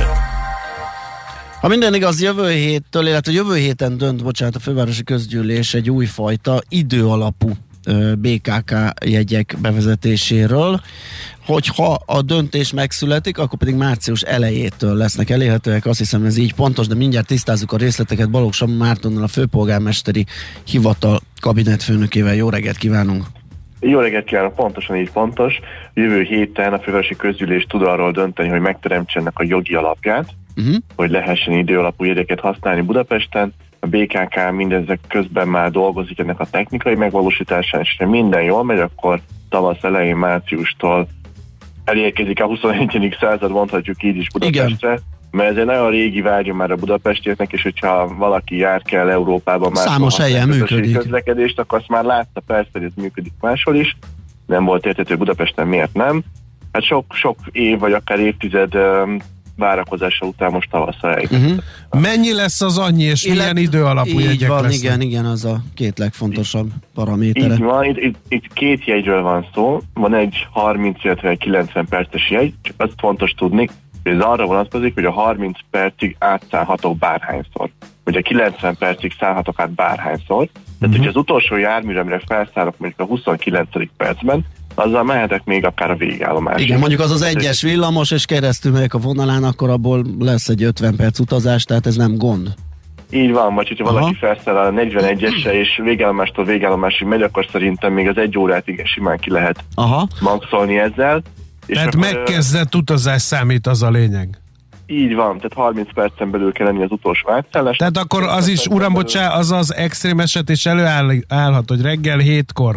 Ha minden igaz, jövő héttől, illetve jövő héten dönt, bocsánat, a fővárosi közgyűlés egy újfajta időalapú bé ká ká jegyek bevezetéséről. Hogyha a döntés megszületik, akkor pedig március elejétől lesznek elérhetőek, azt hiszem ez így pontos, de mindjárt tisztázzuk a részleteket Balogh Samu Mártonnal, a főpolgármesteri hivatal kabinetfőnökével. Jó reggelt kívánunk! Jó reggelt kívánok, pontosan így pontos. Jövő héten a fővárosi közgyűlés tud arról dönteni, hogy megteremtsenek a jogi alapját, uh-huh. hogy lehessen időalapú jegyeket használni Budapesten. A bé ká ká mindezek közben már dolgozik ennek a technikai megvalósításán, és ha minden jól megy, akkor tavasz elején, márciustól elérkezik a huszonegyedik század, mondhatjuk így is Budapestre. Igen. Mert ez egy nagyon régi vágya már a budapestieknek, és hogyha valaki jár kell Európában máshol számos helyen működik közlekedést, akkor azt már látta persze, hogy ez működik máshol is. Nem volt érthető Budapesten, miért nem. Hát sok, sok év, vagy akár évtized um, várakozása után most tavasszal eljött. Uh-huh. Mennyi lesz az annyi, és Illet, milyen időalapú jegyek van, lesznek? Igen, igen, az a két legfontosabb paramétere. Így van, itt, itt, itt két jegyről van szó. Van egy harminc, illetve egy kilencven perces jegy, csak azt fontos tudni, hogy ez arra vonatkozik, hogy a harminc percig átszállhatok bárhányszor. Hogy a kilencven percig szállhatok át bárhányszor. Tehát, uh-huh. hogyha az utolsó járműre, amire felszállok mondjuk a huszonkilencedik percben, azzal mehetek még akár a végállomásig. Igen, mondjuk az az egyes villamos, és keresztül megyek a vonalán, akkor abból lesz egy ötven perc utazás, tehát ez nem gond. Így van, vagy hogyha valaki felszáll a negyvenegyesre, és végállomástól végállomásig megy, akkor szerintem még az egy órát igen simán ki lehet Aha. maxolni ezzel. És tehát akkor, megkezdett utazás számít, az a lényeg. Így van, tehát harminc percen belül kell lenni az utolsó átszállás. Tehát akkor az is, uram, bocsá, az az extrém eset is előállhat, hogy reggel hétkor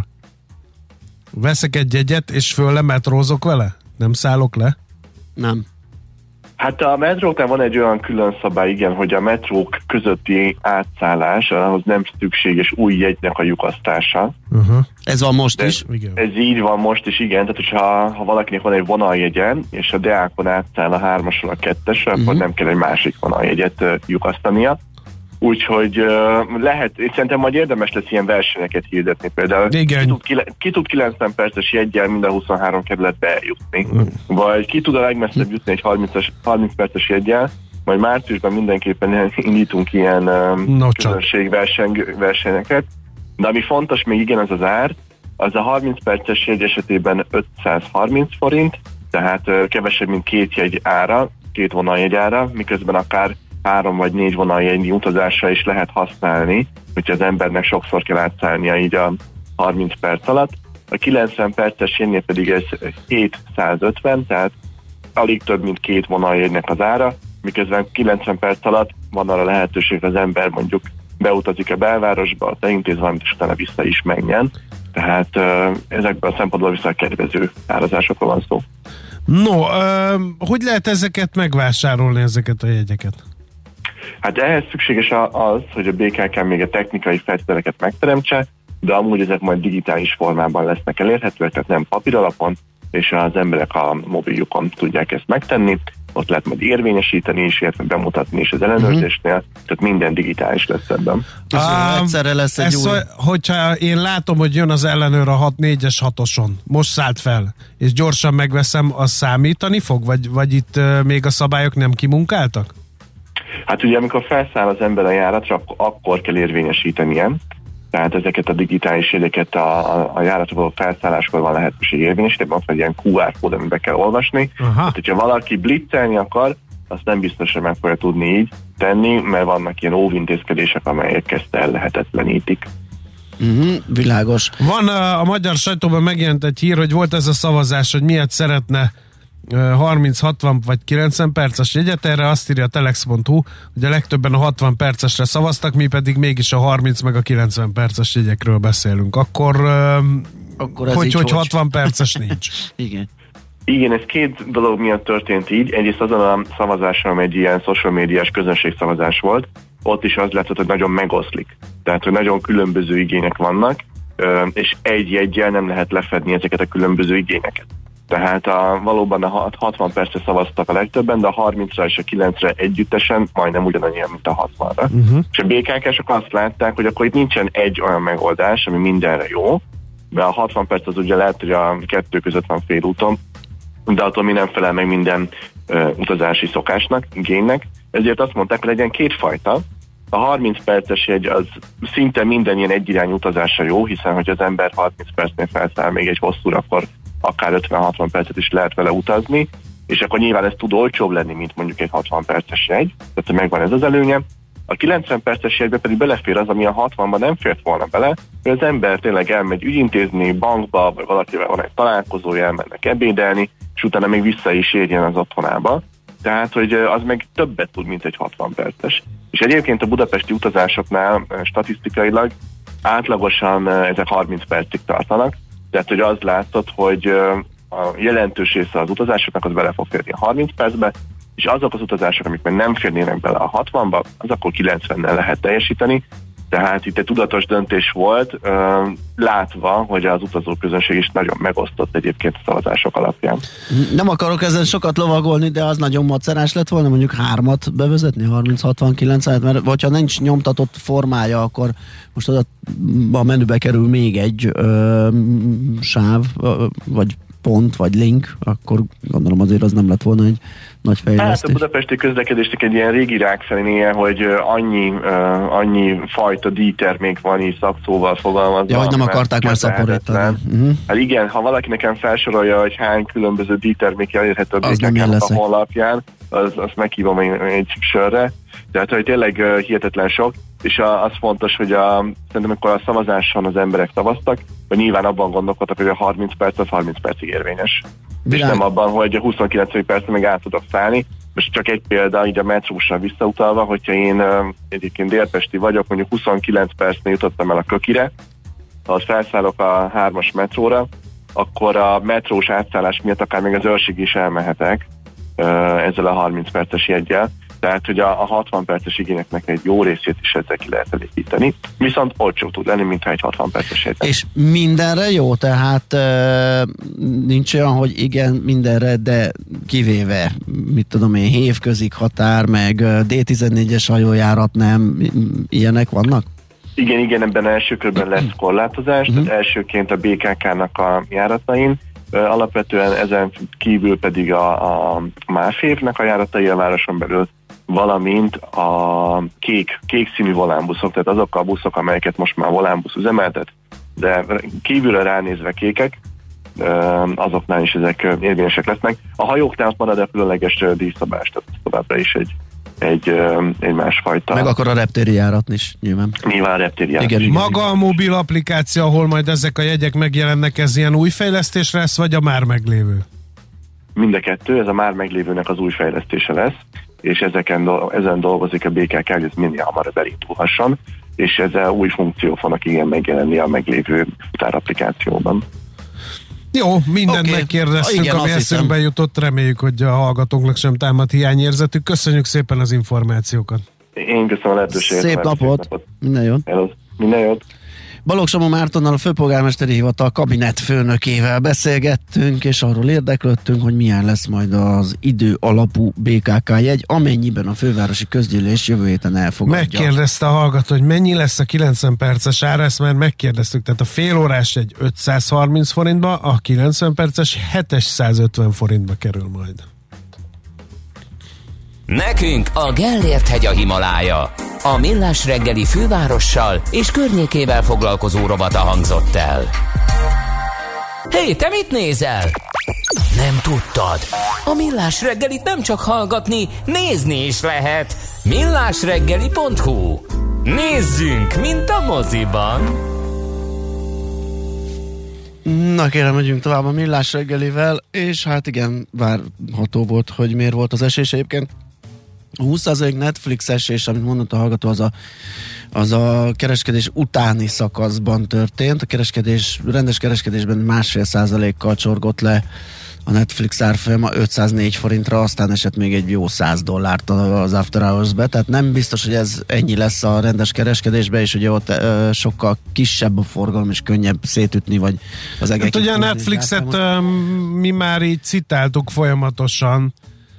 veszek egy jegyet, és föl lemetrózok vele? Nem szállok le? Nem. Hát a metróknál van egy olyan külön szabály, igen, hogy a metrók közötti átszállás, ahhoz nem szükséges új jegynek a lyukasztása. Uh-huh. Ez van most De is? Igen. Ez így van most is, igen. Tehát, hogyha ha valakinek van egy vonaljegye, és a Deákon átszáll a hármasról a kettesre, uh-huh. akkor nem kell egy másik vonaljegyet uh, lyukasztania. Úgyhogy uh, lehet, és szerintem majd érdemes lesz ilyen versenyeket hirdetni. Például Igen. ki tud, kile, ki tud kilencven perces jeggyel mind a huszonhárom kerületbe eljutni. Uh-huh. Vagy ki tud a legmesszebb jutni egy harminc perces jeggyel, majd márciusban mindenképpen indítunk ilyen um, közönségversenyeket. De ami fontos, még igen, az az ár, az a harminc perces jegy esetében ötszázharminc forint, tehát uh, kevesebb, mint két jegy ára, két vonaljegy ára, miközben akár három vagy négy vonaljegynyi utazásra is lehet használni, hogyha az embernek sokszor kell átszállnia így a harminc perc alatt. A kilencven perces jegynél pedig ez hétszázötven, tehát alig több, mint két vonaljegynek az ára, miközben kilencven perc alatt van arra lehetőség, az ember mondjuk beutazik a belvárosba, beintéz valamit, és utána vissza is menjen. Tehát uh, ezekben a szempontból viszont kedvező árazásokról van szó. No, uh, hogy lehet ezeket megvásárolni, ezeket a jegyeket? Hát ehhez szükséges az, hogy a bé ká ká még a technikai feltételeket megteremtse, de amúgy ezek majd digitális formában lesznek elérhetőek, tehát nem papír alapon, és az emberek a mobiljukon tudják ezt megtenni. Ott lehet majd érvényesíteni is, illetve bemutatni is az ellenőrzésnél, uh-huh. tehát minden digitális lesz ebben. Um, egyszerre lesz egy új... Szó, hogyha én látom, hogy jön az ellenőr a hat négyes hatoson, most szállt fel, és gyorsan megveszem, az számítani fog? Vagy, vagy itt uh, még a szabályok nem kimunkáltak? Hát ugye amikor felszáll az ember a járatra, akkor kell érvényesítenie. Tehát ezeket a digitális jegyeket a, a, a járatra való felszálláskor van lehetőség érvényesíteni, van egy ilyen kú ár kód, amiben kell olvasni. Tehát, hogyha valaki blitzelni akar, azt nem biztos, hogy meg fogja tudni így tenni, mert vannak ilyen óvintézkedések, amelyek ezt ellehetetlenítik. Uh-huh, világos. Van a, a magyar sajtóban megjelent egy hír, hogy volt ez a szavazás, hogy miért szeretne harminc, hatvan vagy kilencven perces jegyet, erre azt írja a telex pont hu, hogy a legtöbben a hatvan percesre szavaztak, mi pedig mégis a harminc meg a kilencven perces jegyekről beszélünk. Akkor, Akkor ez hogy, hogy hatvan perces nincs. Igen. Igen, ez két dolog miatt történt így. Egyrészt azon a szavazáson, amely egy ilyen social médiás közönségszavazás volt, ott is az látszott, hogy nagyon megoszlik. Tehát, hogy nagyon különböző igények vannak, és egy jeggyel nem lehet lefedni ezeket a különböző igényeket. Tehát a, valóban a hatvan percre szavaztak a legtöbben, de a harmincra és a kilencre együttesen majdnem ugyanannyian, mint a hatvanra. Uh-huh. És a bé ká ká-sok azt látták, hogy akkor itt nincsen egy olyan megoldás, ami mindenre jó, de a hatvan perc az ugye lehet, hogy a kettő között van félúton, de attól mi nem felel meg minden uh, utazási szokásnak, igénynek, ezért azt mondták, hogy legyen kétfajta. A harminc perces jegy az szinte minden ilyen egyirányú utazásra jó, hiszen hogy az ember harminc percnél felszáll még egy hosszúra, akkor akár ötven-hatvan percet is lehet vele utazni, és akkor nyilván ez tud olcsóbb lenni, mint mondjuk egy hatvan perces jegy, tehát megvan ez az előnye. A kilencven perces jegybe pedig belefér az, ami a hatvanban nem fért volna bele, hogy az ember tényleg elmegy ügyintézni, bankba, vagy valakivel van egy találkozója, elmennek ebédelni, és utána még vissza is érjen az otthonába. Tehát, hogy az meg többet tud, mint egy hatvan perces. És egyébként a budapesti utazásoknál statisztikailag átlagosan ezek harminc percig tartanak, tehát, hogy az látszott, hogy a jelentős része az utazásoknak az bele fog férni a harminc percbe, és azok az utazások, amik meg nem férnének bele a hatvanba, az akkor kilencvennel lehet teljesíteni. Tehát itt egy tudatos döntés volt, látva, hogy az utazóközönség is nagyon megosztott egyébként a szavazások alapján. Nem akarok ezen sokat lovagolni, de az nagyon macerás lett volna mondjuk hármat bevezetni, harminc, hatvan, kilencven, mert vagy ha nincs nyomtatott formája, akkor most oda a menübe kerül még egy ö, sáv, ö, vagy pont, vagy link, akkor gondolom azért az nem lett volna egy nagy fejlesztés. Hát a budapesti közlekedésnek egy ilyen régi rákfelénéje, hogy annyi, uh, annyi fajta díjtermék van így szakszóval fogalmazva. Ja, hogy nem akarták már szaporítani. Uh-huh. Hát igen, ha valaki nekem felsorolja, hogy hány különböző díjtermék elérhető a bé ká ká-nak a honlapján, az, azt meghívom egy, egy sörre. Tehát, hogy tényleg uh, hihetetlen sok, és a, az fontos, hogy a, szerintem amikor a szavazáson az emberek szavaztak, hogy nyilván abban gondolkodtak, hogy a harminc perc az harminc percig érvényes. Világ. És nem abban, hogy a huszonkilenc perc meg át tudok szállni. Most csak egy példa, így a metrósra visszautalva, hogyha én uh, egyébként délpesti vagyok, mondjuk huszonkilenc percnél jutottam el a Kökire, ha azt felszállok a hármas metróra, akkor a metrós átszállás miatt akár még az Őrsig is elmehetek, ezzel a harminc perces jeggyel. Tehát, hogy a, a hatvan perces igényeknek egy jó részét is ezzel ki lehet elégíteni. Viszont olcsó tud lenni, mintha egy hatvan perces jegy. És mindenre jó? Tehát e, nincs olyan, hogy igen, mindenre, de kivéve, mit tudom én, hévközig határ, meg dé tizennégyes hajójárat nem, ilyenek vannak? Igen, igen, ebben első körben lesz korlátozás, uh-huh. tehát elsőként a bé ká ká-nak a járatain, alapvetően ezen kívül pedig a, a MÁFév-nek a járatai a városon belül, valamint a kék, kék színű volánbuszok, tehát azok a buszok, amelyeket most már volánbusz üzemeltet, de kívülre ránézve kékek, azoknál is ezek érvényesek lesznek. A hajóknál marad a különleges díjszabás, tehát továbbra is egy, egy, egy másfajta... Meg akkor a reptéri járat is, nyilván. Nyilván a reptéri járat. Igen, igen, maga igen. A mobil applikáció, ahol majd ezek a jegyek megjelennek, ez ilyen új fejlesztés lesz, vagy a már meglévő? Mind a kettő, ez a már meglévőnek az új fejlesztése lesz, és ezeken, ezen dolgozik a bé ká ká, hogy ez minél hamarabb elindulhasson, és ezzel új funkciók fognak igen megjelenni a meglévő futárapplikációban. Jó, mindent okay. megkérdeztünk, igen, ami eszünkbe jutott, reméljük, hogy a hallgatóknak sem támad hiányérzetük. Köszönjük szépen az információkat. Én köszönöm a lehetőséget. Szép napot, szép napot. Minden jót. Hello. Minden jót. Balogh Somó Mártonnal, a főpolgármesteri hivatal kabinet főnökével beszélgettünk, és arról érdeklődtünk, hogy milyen lesz majd az idő alapú bé ká ká jegy, amennyiben a fővárosi közgyűlés jövő héten elfogadja. Megkérdezte a hallgató, hogy mennyi lesz a kilencven perces ára, ezt már megkérdeztük, tehát a fél órás egy ötszázharminc forintba, a kilencven perces hétszázötven forintba kerül majd. Nekünk a Gellért hegy a Himalája. A Millás reggeli fővárossal és környékével foglalkozó rovata hangzott el. Hé, te mit nézel? Nem tudtad? A Millás reggelit nem csak hallgatni, nézni is lehet. millásreggeli pont hu. Nézzünk, mint a moziban. Na kérem, megyünk tovább a Millás reggelivel, és hát igen, várható volt, hogy miért volt az esés egyébként. A húsz százalék Netflix esés, amit mondott a hallgató, az a, az a kereskedés utáni szakaszban történt. A kereskedés, rendes kereskedésben másfél százalékkal csorgott le a Netflix árfolyama ötszáznégy forintra, aztán esett még egy jó száz dollárt az After Hours-be, tehát nem biztos, hogy ez ennyi lesz a rendes kereskedésben, és ugye ott ö, sokkal kisebb a forgalom, és könnyebb szétütni, vagy az egekig. Hát ugye a Netflixet ö, mi már így citáltuk folyamatosan.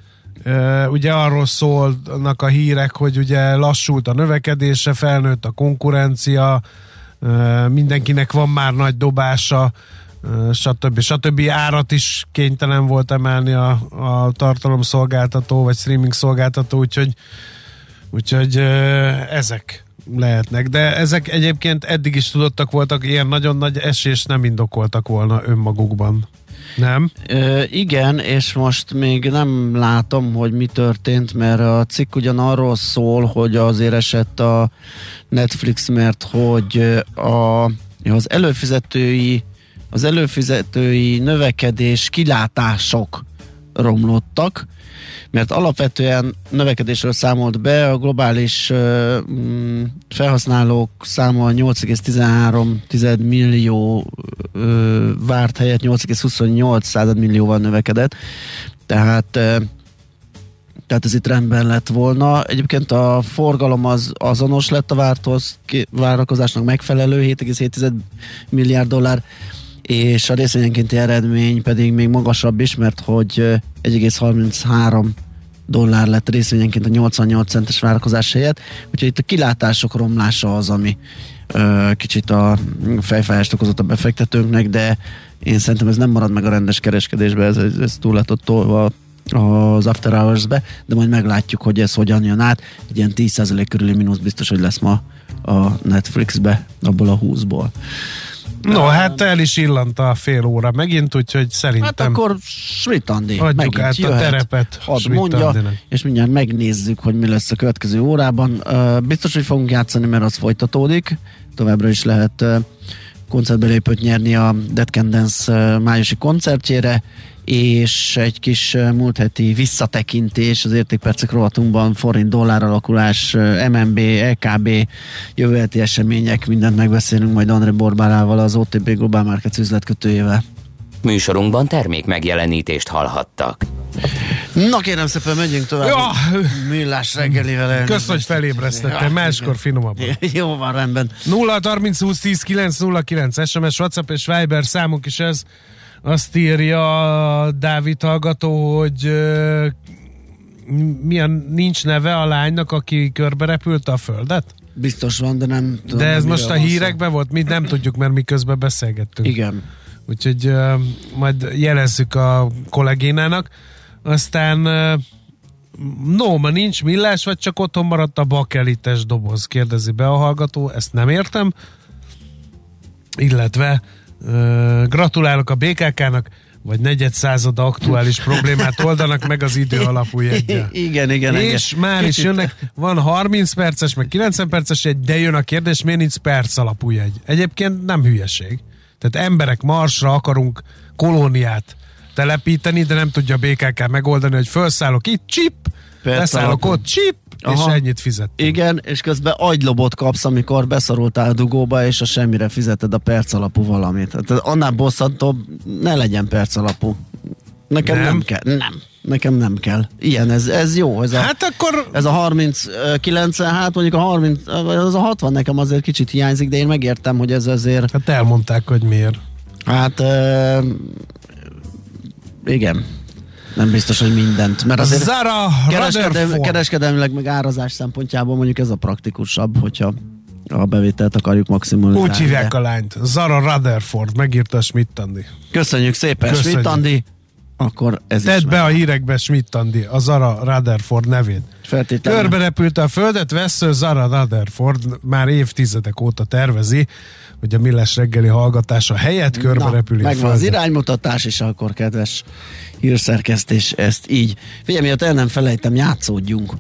Uh, ugye arról szólnak a hírek, hogy ugye lassult a növekedése, felnőtt a konkurencia, uh, mindenkinek van már nagy dobása, uh, stb. stb. Árat is kénytelen volt emelni a, a tartalomszolgáltató, vagy streaming szolgáltató, úgyhogy, úgyhogy uh, ezek lehetnek. De ezek egyébként eddig is tudottak voltak, ilyen nagyon nagy esés nem indokoltak volna önmagukban. Nem? Ö, igen, és most még nem látom, hogy mi történt, mert a cikk ugyan arról szól, hogy azért esett a Netflix, mert hogy a, az előfizetői az előfizetői növekedés kilátások romlottak, mert alapvetően növekedésről számolt be, a globális uh, felhasználók száma nyolc egész tizenhárom millió uh, várt helyett nyolc egész huszonnyolc millióval növekedett, tehát uh, tehát ez itt rendben lett volna. Egyébként a forgalom az azonos lett a várthoz, várakozásnak megfelelő, hét egész hét milliárd dollár, és a részvényenkénti eredmény pedig még magasabb is, mert hogy egy egész harminchárom dollár lett részvényenként a nyolcvannyolc centes várakozás helyett, úgyhogy itt a kilátások romlása az, ami ö, kicsit a fejfájást okozott a befektetőnknek, de én szerintem ez nem marad meg a rendes kereskedésbe, ez, ez túl lett ott tolva az After Hours-be, de majd meglátjuk, hogy ez hogyan jön át. Egy ilyen tíz százalék körüli mínusz biztos, hogy lesz ma a Netflixbe, abból a húszból. No, hát el is illant a fél óra megint, úgyhogy szerintem... Hát akkor Schmidt-Andi adjuk át jöhet, a terepet hadd mondja, és mindjárt megnézzük, hogy mi lesz a következő órában. Biztos, hogy fogunk játszani, mert az folytatódik. Továbbra is lehet koncertbelépőt nyerni a Dead Can Dance májusi koncertjére, és egy kis múlt heti visszatekintés az értékpercek rovatunkban, forint dollár alakulás, em en bé, é ká bé, jövő heti események, mindent megbeszélünk majd André Borbálával, az o té bé Global Markets üzletkötőjével. Műsorunkban termék megjelenítést hallhattak. Na kérem szépen, menjünk tovább. Ja. Millás reggelivel. Kösz, hogy felébresztettél, máskor finomabban. Jó van, rendben. nulla harminc húsz tíz kilenc nulla kilenc es em es, WhatsApp és Viber számunk is ez. Azt írja Dávid hallgató, hogy uh, milyen nincs neve a lánynak, aki körbe repült a földet? Biztos van, de nem tudom. De ez most a hírekben volt? Mi nem tudjuk, mert mi közben beszélgettünk. Igen. Úgyhogy uh, majd jelezzük a kollégénának. Aztán uh, no, ma nincs millás, vagy csak otthon maradt a bakelites doboz? Kérdezi be a hallgató, ezt nem értem. Illetve uh, gratulálok a bé ká ká-nak, vagy negyed század aktuális problémát oldanak meg az idő alapú jeggyel. Igen, igen. És igen. már is jönnek, van harminc perces, meg kilencven perces jegy, de jön a kérdés, miért nincs perc alapú jegy? Egyébként nem hülyeség. Tehát emberek Marsra akarunk kolóniát telepíteni, de nem tudja a bé ká ká megoldani, hogy felszállok itt, csip, leszállok ott, csip, és ennyit fizettem. Igen, és közben agylobot kapsz, amikor beszorultál a dugóba, és a semmire fizeted a perc alapú valamit. Tehát annál bosszantóbb ne legyen perc alapú. Nekem nem, nem kell. Nem. Nekem nem kell. Ilyen, ez, ez jó. Ez a, hát akkor... Ez a harminc kilencven, hát mondjuk a harminc, az a hatvan nekem azért kicsit hiányzik, de én megértem, hogy ez azért... Hát elmondták, hogy miért. Hát... Uh, igen. Nem biztos, hogy mindent. Mert azért Zara kereskedelmi, kereskedelmileg meg árazás szempontjából mondjuk ez a praktikusabb, hogyha a bevételt akarjuk maximalizálni. Úgy hívják de... a lányt. Zara Rutherford, megírta a Schmidt Andi. Köszönjük szépen, Schmidt Andi. Akkor ez Tedd is be meg. a hírekbe Schmidt Andi, a Zara Rutherford nevét. Körbe repült a földet, vesző Zara Rutherford már évtizedek óta tervezi, hogy a Millás reggeli hallgatása helyett körbe repül a megvan az iránymutatás, és akkor kedves hírszerkesztés, ezt így. Figyelj, miatt el nem felejtem, játszódjunk.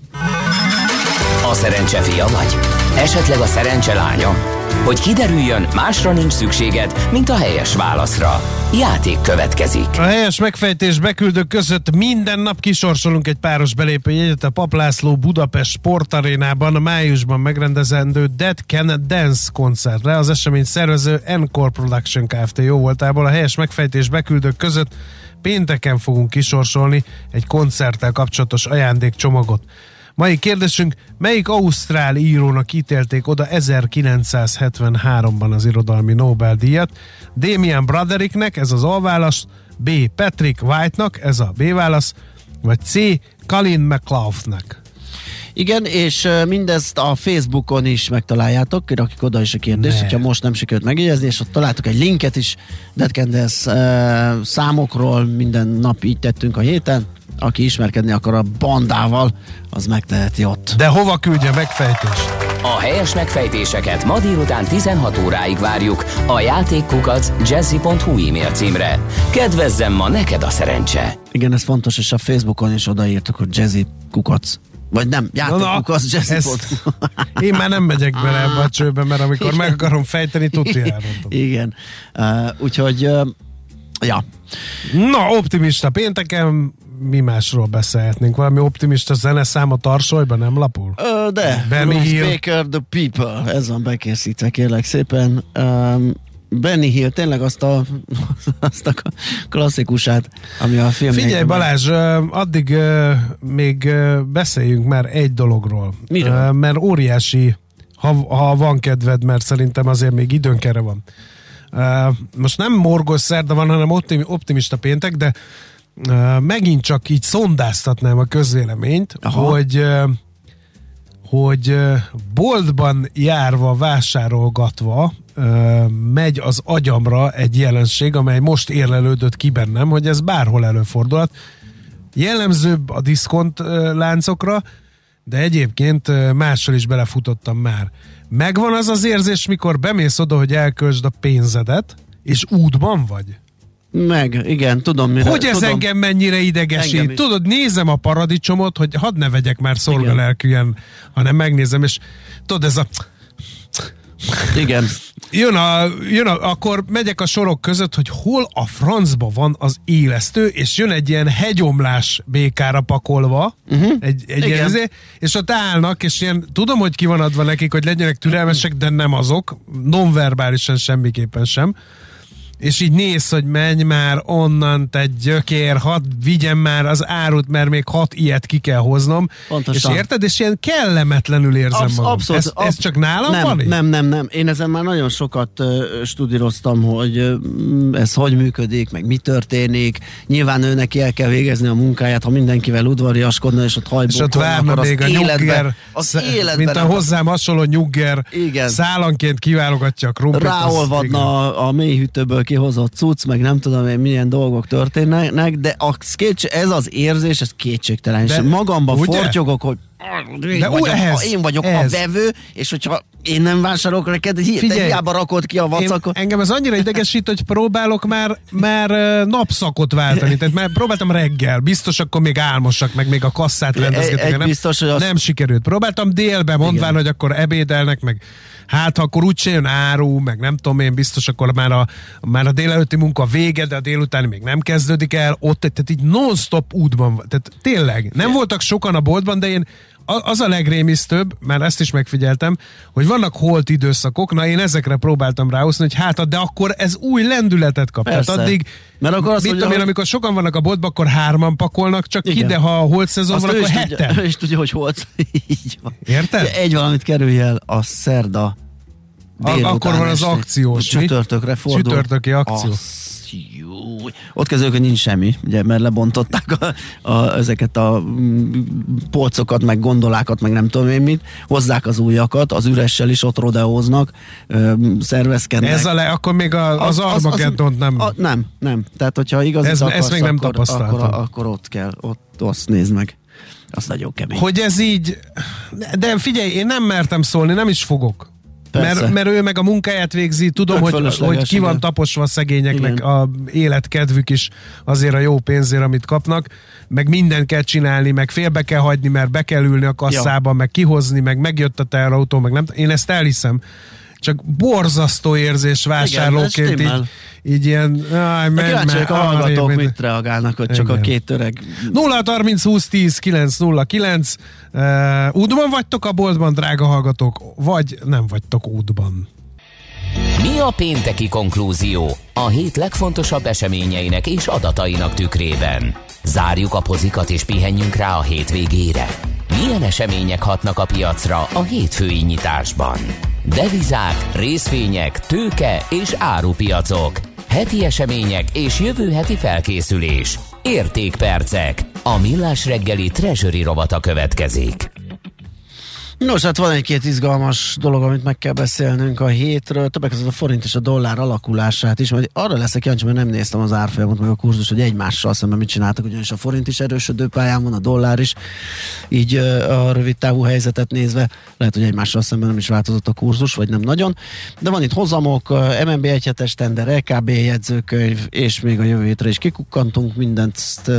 A szerencse fia vagy? Esetleg a szerencse lánya? Hogy kiderüljön, másra nincs szükséged, mint a helyes válaszra. Játék következik. A helyes megfejtés beküldők között minden nap kisorsolunk egy páros belépőjegyet a Pap László Budapest Sportarénában a májusban megrendezendő Dead Can Dance koncertre. Az esemény szervező Encore Production Kft. Jó voltából a helyes megfejtés beküldők között pénteken fogunk kisorsolni egy koncerttel kapcsolatos ajándékcsomagot. Mai kérdésünk, melyik ausztrál írónak ítélték oda ezerkilencszázhetvenháromban az irodalmi Nobel-díjat? Damien Brodericknek, ez az A válasz, B. Patrick White-nak, ez a B válasz, vagy C. Colin McLoughnak. Igen, és mindezt a Facebookon is megtaláljátok, rakjuk oda is a kérdést, ne. hogyha most nem sikerült megjegyezni, és ott találtuk egy linket is, Dead Can Dance uh, számokról, minden nap így tettünk a héten. Aki ismerkedni akar a bandával, az megteheti ott. De hova küldje megfejtést? A helyes megfejtéseket ma délután tizenhat óráig várjuk a játékkukac jazzy pont hu e-mail címre. Kedvezzem ma neked a szerencse! Igen, ez fontos, és a Facebookon is odaírtuk, hogy jazzy kukac. Vagy nem, játékkukac, jazzy pont hu. Én már nem megyek bele ebbe a csőbe, mert amikor igen. meg akarom fejteni, tudja elmondom. Igen, uh, úgyhogy uh, ja. Na, optimista pénteken mi másról beszélhetnénk? Valami optimista zeneszám a tarsolyban nem lapul? Ö, de, Benny Hill. Baker, The People, ez van bekészítve, kérlek szépen. Um, Benny Hill, tényleg azt a, azt a klasszikusát, ami a film. Figyelj Balázs, addig uh, még uh, beszéljünk már egy dologról. Miről? Uh, mert óriási, ha, ha van kedved, mert szerintem azért még időnk erre van. Uh, most nem morgos szerda van, hanem optimista péntek, de Uh, megint csak így szondáztatnám a közvéleményt, Aha. hogy uh, hogy uh, boltban járva, vásárolgatva uh, megy az agyamra egy jelenség, amely most érlelődött ki bennem, hogy ez bárhol előfordulhat. Jellemzőbb a diszkont uh, láncokra, de egyébként uh, mással is belefutottam már. Megvan az az érzés, mikor bemész oda, hogy elköltsd a pénzedet, és útban vagy? Meg, igen, tudom mire. Hogy ez tudom. engem mennyire idegesít. Tudod, nézem a paradicsomot, hogy hadd ne vegyek már szorgalelkűen, hanem megnézem, és tudod, ez a... Igen. Jön a, jön a, akkor megyek a sorok között, hogy hol a francba van az élesztő, és jön egy ilyen hegyomlás békára pakolva, uh-huh. egy, egy ilyen, és ott állnak, és ilyen, tudom, hogy ki van adva nekik, hogy legyenek türelmesek, de nem azok, nonverbálisan semmiképpen sem. és így néz, hogy menj már onnan, te gyökér, hadd vigyen már az árut, mert még hat ilyet ki kell hoznom. Pontosan. És érted? És ilyen kellemetlenül érzem Absz- magam. abszolút, ez, ez csak nálam nem, van? Nem, nem, nem. Én ezen már nagyon sokat uh, studíroztam, hogy uh, ez hogy működik, meg mi történik. Nyilván ő neki el kell végezni a munkáját, ha mindenkivel udvariaskodna, és ott hajbókolna, és ott várna még a nyugger, az életben, mint a hozzám hasonló nyugger, igen, szálanként kiválogatja a krumplit. ráolvadna a, a mélyhűtőből kihozott cucc, meg nem tudom én milyen dolgok történnek, de a kétség, ez az érzés, ez kétségtelen. És magamban fortyogok, hogy én de vagyok, ehhez, én vagyok ehhez. a vevő, és hogyha én nem vásárolok neked, hi- hiába rakod ki a vacakot. Én, engem ez annyira idegesít, hogy próbálok már, már napszakot váltani, tehát már próbáltam reggel, biztos akkor még álmosak, meg még a kasszát rendezgetik, nem, biztos, hogy az... nem sikerült. Próbáltam délben, mondván, hogy akkor ebédelnek, meg hát ha akkor úgyse jön áru, meg nem tudom én, biztos akkor már a, már a délelőtti munka vége, de a délutáni még nem kezdődik el, ott, tehát így non-stop útban, tehát tényleg, nem voltak sokan a boltban, de én az a legrémisztőbb, már ezt is megfigyeltem, hogy vannak holt időszakok, na én ezekre próbáltam ráhozni, hogy hát, de akkor ez új lendületet kap. Persze. Tehát addig, mert akkor azt mit mondja, tudom én, amikor sokan vannak a boltban, akkor hárman pakolnak, csak igen. Ki, de ha a holt szezon azt van, akkor heten. Ő is tudja, hogy holt. Így van. Érted? Ja, egy valamit kerülj el, a szerda délután akkor van az akciós. Csütörtökre fordul. Csütörtöki akció. Az, jó. Ott kezdődik, hogy nincs semmi, ugye, mert lebontották a, a, ezeket a mm, polcokat, meg gondolákat, meg nem tudom én mit, hozzák az újakat, az üressel is ott rodeóznak, ö, szervezkednek. Ez a le, akkor még a, az, az Armageddont nem... A, nem, nem. Tehát, hogyha igazit ez, akarsz, még nem akkor, akkor, akkor ott kell, ott azt nézd meg. Az nagyon kemény. Hogy ez így... De figyelj, én nem mertem szólni, nem is fogok. Mert, mert ő meg a munkáját végzi, tudom, hogy, hogy ki van taposva a szegényeknek, igen, a életkedvük is azért a jó pénzért, amit kapnak, meg mindent kell csinálni, meg félbe kell hagyni, mert be kell ülni a kasszába, ja, meg kihozni, meg megjött a teherautó, meg nem, én ezt elhiszem. Csak borzasztó érzés vásárlóként, így, így ilyen... Áj, men, kíváncsiak a hallgatók mit reagálnak, hogy csak igen, a két öreg... nulla harminc húsz tíz kilenc nulla kilenc uh, útban vagytok a boltban, drága hallgatók, vagy nem vagytok útban? Mi a pénteki konklúzió a hét legfontosabb eseményeinek és adatainak tükrében? Zárjuk a pozikat és pihenjünk rá a hétvégére. Milyen események hatnak a piacra a hétfői nyitásban? Devizák, részvények, tőke és árupiacok. Heti események és jövő heti felkészülés. Értékpercek. A Millás reggeli Treasury rovata következik. Nos, hát van egy-két izgalmas dolog, amit meg kell beszélnünk a hétről, többek között a forint és a dollár alakulását is, majd arra leszek kíváncsi, mert nem néztem az árfolyamot meg a kurzus, hogy egymással szemben mit csináltak, ugyanis a forint is erősödő pályán van, a dollár is, így a rövid távú helyzetet nézve, lehet, hogy egymással szemben nem is változott a kurzus, vagy nem nagyon, de van itt hozamok, em en bé egy hetes tender, é ká bé jegyzőkönyv, és még a jövő hétre is kikukkantunk, mindent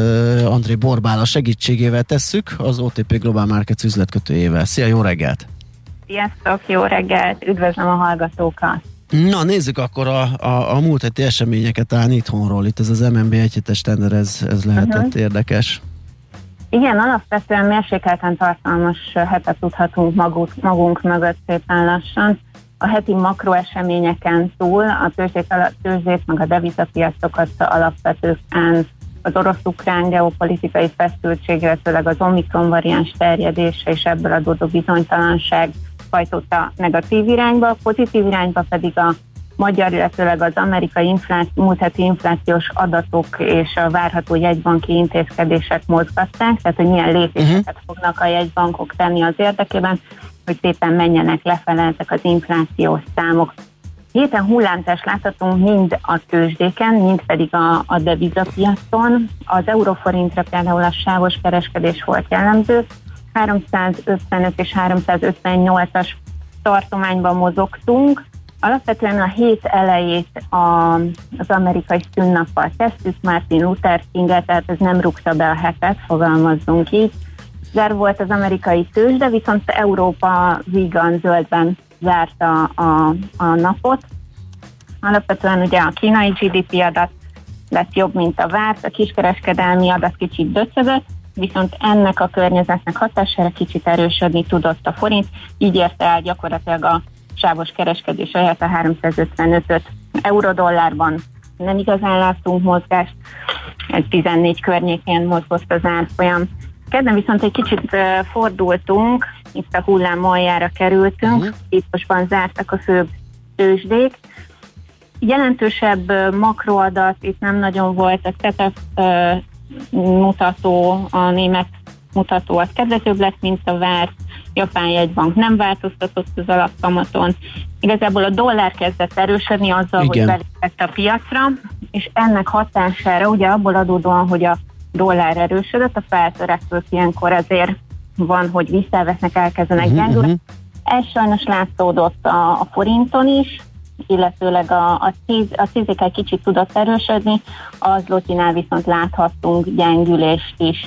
André Borbála segítségével tesszük, az o té pé Global Markets üzletkötőjével. Szia, jó reggelt! Sziasztok, jó reggelt, üdvözlöm a hallgatókat! Na, nézzük akkor a, a, a múlt heti eseményeket állni itthonról. Itt ez az em en bé egy hetes tender, ez, ez lehetett uh-huh. érdekes. Igen, alapvetően mérsékelten tartalmas hetet tudhatunk maguk, magunk mögött szépen lassan. A heti makroeseményeken túl a tőzsét, tőzsét meg a devizapiacokat alapvetően az orosz-ukrán geopolitikai feszültség, illetőleg az Omikron variáns terjedése és ebből adódó bizonytalanság hajtotta negatív irányba, pozitív irányba pedig a magyar, illetőleg az amerikai infláció, múlt heti inflációs adatok és a várható jegybanki intézkedések mozgatták, tehát hogy milyen lépéseket uh-huh. fognak a jegybankok tenni az érdekében, hogy szépen menjenek lefele ezek az inflációs számok. Héten hullámzást láthatunk mind a tőzsdéken, mind pedig a, a devizapiacon. Az euróforintra például a sávos kereskedés volt jellemző, háromszázötvenöt és háromszázötvennyolcas tartományban mozogtunk. Alapvetően a hét elejét a, az amerikai szünnappal kezdtük, Martin Luther King-et, tehát ez nem rúgta be a hetet, fogalmazzunk így. Zár volt az amerikai tőzsde, viszont Európa vígan zöldben zárta a, a napot. Alapvetően ugye a kínai gé dé pé adat lett jobb, mint a várt, a kiskereskedelmi adat kicsit döccögött, viszont ennek a környezetnek hatására kicsit erősödni tudott a forint, így érte el gyakorlatilag a sávos kereskedés helyett a háromszázötvenötöt euró-dollárban nem igazán láttunk mozgást, ez tizennégy környékén mozgott az árfolyam. Kedden viszont egy kicsit uh, fordultunk, itt a hullám aljára kerültünk, uh-huh. itt mostban zártak a főbb tőzsdék. Jelentősebb uh, makroadat itt nem nagyon volt, a tetep uh, mutató, a német mutató az kedvezőbb lett, mint a várt, Japán jegybank nem változtatott az alapkamaton. Igazából a dollár kezdett erősödni azzal, igen, hogy belépett a piacra, és ennek hatására ugye abból adódóan, hogy a dollár erősödött, a feltörekvők ilyenkor azért van, hogy visszavesznek, elkezdenek uh-huh, gyengülni. Uh-huh. Ez sajnos látszódott a, a forinton is, illetőleg a, a, tíz, a tízékkel kicsit tudott erősödni, az zlotinál viszont láthattunk gyengülést is.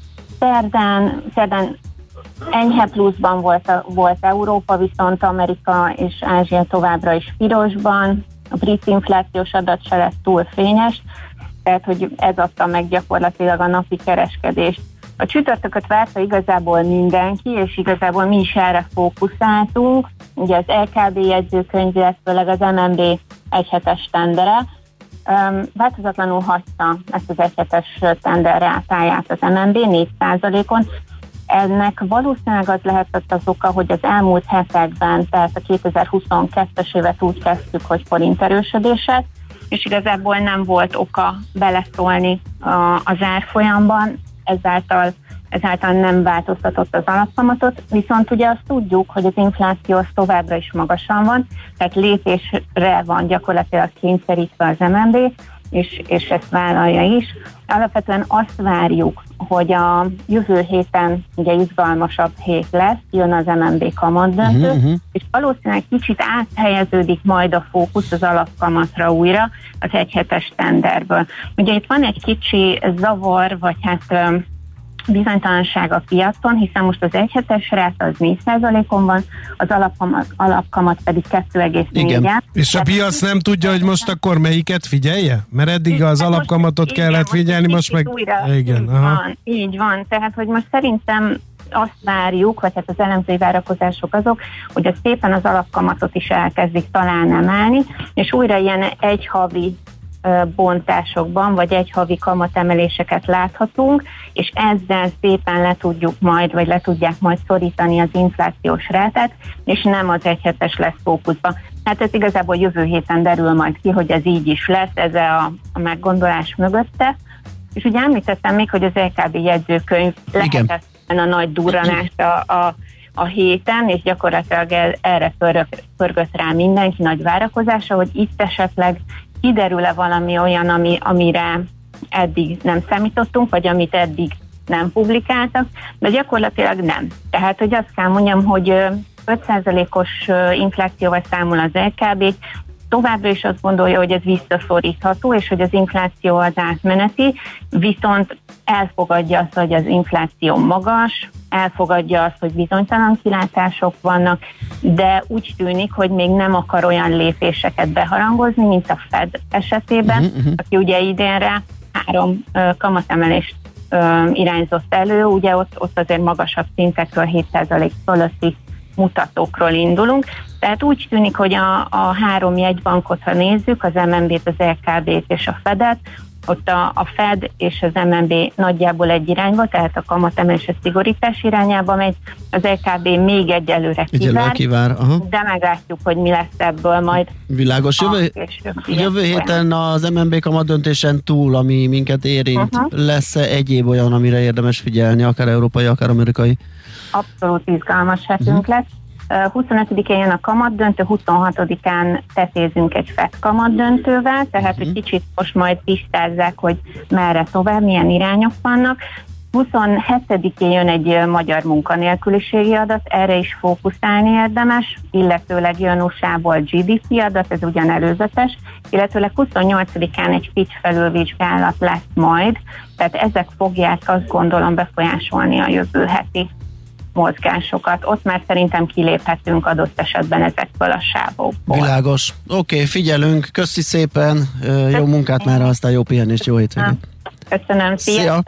Szerdán, szerdán enyhe pluszban volt, a, volt Európa, viszont Amerika és Ázsia továbbra is pirosban, a brit inflációs adat se lett túl fényes, tehát hogy ez adta meg gyakorlatilag a napi kereskedést. A csütörtököt várta igazából mindenki, és igazából mi is erre fókuszáltunk. Ugye az el ká bé jegyzőkönyv, illetőleg az em en bé egyhetes tendere. Um, változatlanul hagyta ezt az egyhetes tender rátáját az em en bé négy százalékon. Ennek valószínűleg az lehetett az oka, hogy az elmúlt hetekben, tehát a kétezer-huszonkettes évet úgy kezdtük, hogy forint erősödése, és igazából nem volt oka beleszólni a, az árfolyamban, ezáltal, ezáltal nem változtatott az alapkamatot, viszont ugye azt tudjuk, hogy az infláció az továbbra is magasan van, tehát lépésre van gyakorlatilag kényszerítve az em en bé, és, és ezt vállalja is. Alapvetően azt várjuk, hogy a jövő héten ugye izgalmasabb hét lesz, jön az em en bé kamatdöntő, uh-huh. és valószínűleg kicsit áthelyeződik majd a fókusz az alapkamatra újra az egyhetes tenderből. Ugye itt van egy kicsi zavar, vagy hát bizonytalanság a piacon, hiszen most az egyhetes ráta az négy százalékon van, az alapkamat, alapkamat pedig kettő egész négy. És a piac nem tudja, hogy most akkor melyiket figyelje? Mert eddig az hát alapkamatot most, kellett igen, figyelni, most meg... Újra, igen, így, aha. Van, így van, tehát hogy most szerintem azt várjuk, vagy hát az elemzői várakozások azok, hogy az szépen az alapkamatot is elkezdik talán emelni, és újra ilyen egy havi bontásokban, vagy egy havi kamatemeléseket láthatunk, és ezzel szépen le tudjuk majd, vagy le tudják majd szorítani az inflációs rátát, és nem az egyhetes lesz fókuszban. Hát ez igazából jövő héten derül majd ki, hogy ez így is lesz, ez a, a meggondolás mögötte. És ugye említettem még, hogy az el ká bé jegyzőkönyv lehetett a nagy durranást a, a, a héten, és gyakorlatilag erre pörgött rá mindenki nagy várakozása, hogy itt esetleg kiderül-e valami olyan, ami, amire eddig nem számítottunk, vagy amit eddig nem publikáltak, de gyakorlatilag nem. Tehát, hogy azt kell mondjam, hogy öt százalékos inflációval számol az el ká bé, továbbra is azt gondolja, hogy ez visszaszorítható, és hogy az infláció az átmeneti, viszont elfogadja azt, hogy az infláció magas, elfogadja azt, hogy bizonytalan kilátások vannak, de úgy tűnik, hogy még nem akar olyan lépéseket beharangozni, mint a Fed esetében, uh-huh, uh-huh. aki ugye idénre három uh, kamatemelést uh, irányzott elő, ugye ott, ott azért magasabb szintekről, hét százalék fölötti mutatókról indulunk. Tehát úgy tűnik, hogy a, a három jegybankot, ha nézzük, az em en bét, az el ká bét és a Fedet, ott a, a Fed és az em en bé nagyjából egy irányba, tehát a kamatemelés és szigorítás irányába megy, az el ká bé még egyelőre kivár, kivár de meglátjuk, hogy mi lesz ebből majd. Világos. Jövő, jövő héten az em en bé kamatdöntésen túl, ami minket érint, uh-huh. lesz-e egyéb olyan, amire érdemes figyelni, akár európai, akár amerikai? Abszolút izgalmas hetünk uh-huh. lesz. huszonötödikén jön a kamatdöntő, huszonhatodikán tetézünk egy Fed kamatdöntővel, tehát uh-huh. egy kicsit most majd tisztázzák, hogy merre tovább, milyen irányok vannak. huszonhetedikén jön egy magyar munkanélküliségi adat, erre is fókuszálni érdemes, illetőleg jön u es á-ból gé dé pé adat, ez ugyan előzetes, illetőleg huszonnyolcadikán egy Fitch felülvizsgálat lesz majd, tehát ezek fogják azt gondolom befolyásolni a jövő heti mozgásokat. Ott már szerintem kiléphetünk adott esetben ezekből a sávokból. Világos. Oké, okay, figyelünk. Köszi szépen. Jó munkát már, aztán jó pihenést, jó hétvégét. Köszönöm. Szia.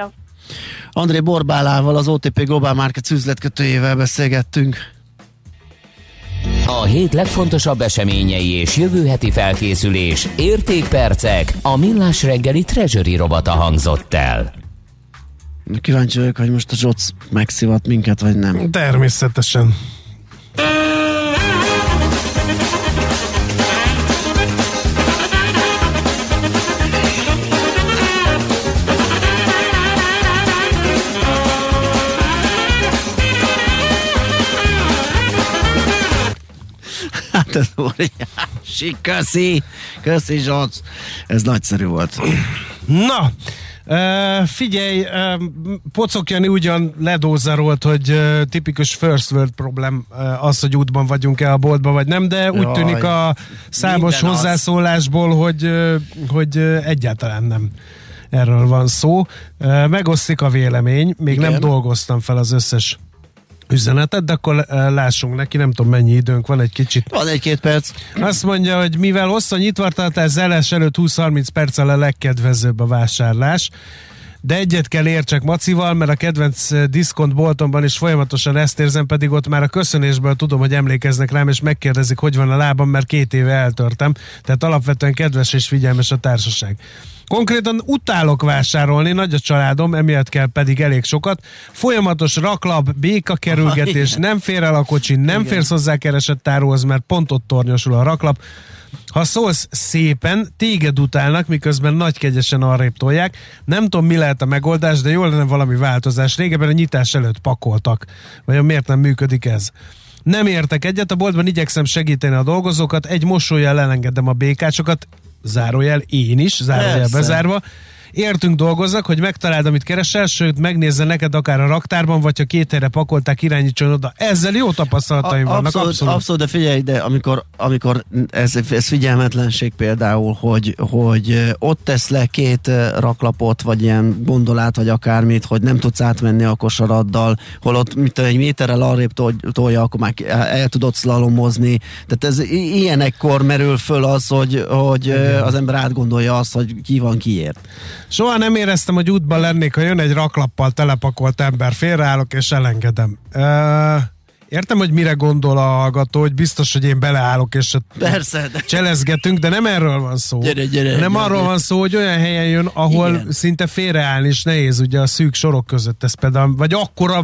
André Borbálával, az o té pé Global Markets üzletkötőjével beszélgettünk. A hét legfontosabb eseményei és jövő heti felkészülés, értékpercek, a Millás reggeli Treasury rovata hangzott el. Kíváncsi vagyok, hogy most a Zsoc megszivat minket, vagy nem. Természetesen. Hát ez óriási, köszi, köszi Zsoc, ez nagyszerű volt. Na, uh, figyelj, uh, Pocok Jani ugyan ledózerolt, hogy uh, tipikus first world problem uh, az, hogy útban vagyunk-e a boltban, vagy nem, de úgy Jaj, tűnik a számos hozzászólásból, hogy, uh, hogy uh, egyáltalán nem erről van szó. Uh, megosztik a vélemény, még Igen. nem dolgoztam fel az összes üzenetet, de akkor lássunk neki, nem tudom mennyi időnk van, egy kicsit. Van egy-két perc. Azt mondja, hogy mivel hosszú nyitvartartás zeles előtt húsz-harminc perccel a legkedvezőbb a vásárlás, de egyet kell értsek Macival, mert a kedvenc diszkont boltomban is folyamatosan ezt érzem, pedig ott már a köszönésből tudom, hogy emlékeznek rám, és megkérdezik, hogy van a lábam, mert két éve eltörtem, tehát alapvetően kedves és figyelmes a társaság. Konkrétan utálok vásárolni, nagy a családom, emiatt kell pedig elég sokat. Folyamatos raklap, béka kerülgetés, ah, nem fér el a kocsi, nem igen. férsz hozzá keresett táróhoz, mert pont ott tornyosul a raklap. Ha szólsz szépen, téged utálnak, miközben nagy kegyesen arrébb tolják. Nem tudom, mi lehet a megoldás, de jól lenne valami változás. Régebben a nyitás előtt pakoltak. Vajon miért nem működik ez? Nem értek egyet, a boltban igyekszem segíteni a dolgozókat, egy mosollyal elengedem a békácsokat, zárójel én is, zárójel Persze. bezárva. Értünk dolgoznak, hogy megtaláld, amit keresel, sőt, megnézze neked akár a raktárban, vagy ha két helyre pakolták, irányítson oda. Ezzel jó tapasztalataim a, vannak, abszolút, abszolút. Abszolút, de figyelj, de amikor, amikor ez, ez figyelmetlenség például, hogy, hogy ott tesz le két raklapot, vagy ilyen gondolát, vagy akármit, hogy nem tudsz átmenni a kosaraddal, holott mit egy méterrel arrébb tolja, akkor már el tudod szlalomozni. Tehát ez ilyenekkor merül föl az, hogy, hogy az ember átgondolja azt, hogy ki van kiért. Soha nem éreztem, hogy útban lennék, ha jön egy raklappal telepakolt ember, félreállok és elengedem. Uh, értem, hogy mire gondol a hallgató, hogy biztos, hogy én beleállok és Persze, de... cselezgetünk, de nem erről van szó. Gyere, gyere, nem gyere, arról gyere. van szó, hogy olyan helyen jön, ahol Igen. szinte félreállni is nehéz, ugye a szűk sorok között, ez például, vagy akkora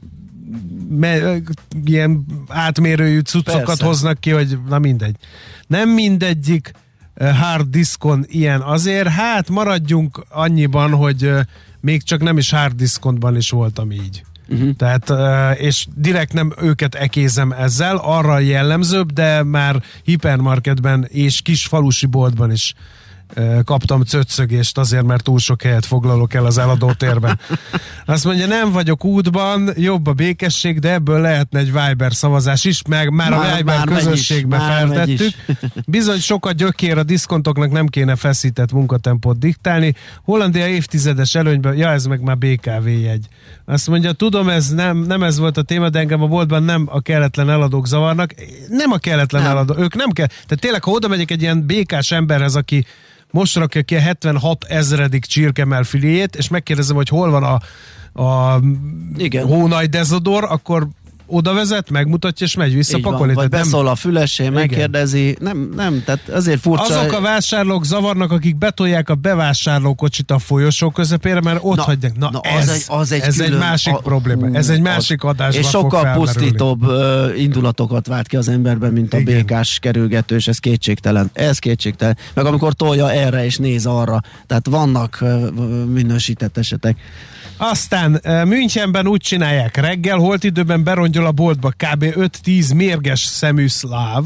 me, ilyen átmérőjű cuccokat Persze. hoznak ki, hogy na mindegy. Nem mindegyik hard diskon ilyen azért, hát maradjunk annyiban, hogy uh, még csak nem is hard diskontban is voltam így. Uh-huh. Tehát, uh, és direkt nem őket ekézem ezzel, arra jellemzőbb, de már hipermarketben és kis falusi boltban is uh, kaptam cöccögést azért, mert túl sok helyet foglalok el az eladótérben. Azt mondja, nem vagyok útban, jobb a békesség, de ebből lehetne egy Viber szavazás is, meg már, már a Viber már közösségbe feltettük. Bizony sokat gyökér, a diszkontoknak nem kéne feszített munkatempót diktálni. Hollandia évtizedes előnyben, ja ez meg már bé ká vé jegy. Azt mondja, tudom, ez nem, nem ez volt a téma, de engem a boltban nem a kelletlen eladók zavarnak. Nem a kelletlen nem. eladók, ők nem kell. Tehát tényleg, ha oda megyek egy ilyen békás emberhez, aki most rakja ki a hetvenhat ezredik csirkemell filéjét, és megkérdezem, hogy hol van a, a hónaj dezodor, akkor oda vezet, megmutatja, és megy vissza pakolni. Vagy tehát beszól nem... a fülesé, megkérdezi, nem, nem, tehát azért furcsa. Azok a vásárlók zavarnak, akik betolják a bevásárlókocsit a folyosó közepére, mert ott na, hagyják. Na, na ez, az egy, az egy, ez külön, egy másik a, probléma. Ez egy másik az, adásban és sokkal pusztítóbb uh, indulatokat vált ki az emberben, mint a békás kerülgetős, ez kétségtelen. Ez kétségtelen. Meg amikor tolja erre és néz arra. Tehát vannak uh, minősített esetek. Aztán Münchenben úgy csinálják, reggel holt időben berongyol a boltba kb. öt-tíz mérges szemű szláv,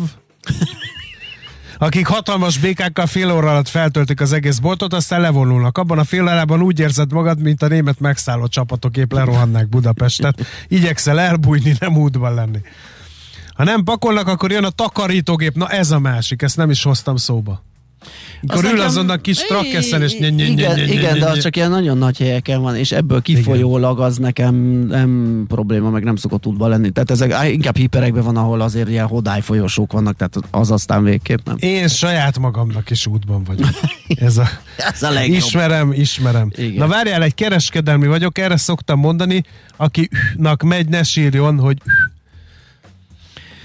akik hatalmas békákkal fél óra alatt feltöltik az egész boltot, aztán levonulnak. Abban a fél órában úgy érzed magad, mint a német megszálló csapatok épp lerohannák Budapestet. Igyekszel elbújni, nem útban lenni. Ha nem pakolnak, akkor jön a takarítógép. Na ez a másik, ezt nem is hoztam szóba. Akkor ül azon a kis trakkeszen, és igen, igen, de az csak ilyen nagyon nagy helyeken van, és ebből kifolyólag az nekem nem probléma, meg nem szokott útba lenni. Tehát ezek inkább hiperekben van, ahol azért ilyen hodály folyosók vannak, tehát az aztán végképp nem. Én saját magamnak is útban vagyok. Ez a, Ez a legjobb. Ismerem, ismerem. Igen. Na várjál, egy kereskedelmi vagyok, erre szoktam mondani, akinek megy, ne sírjon, hogy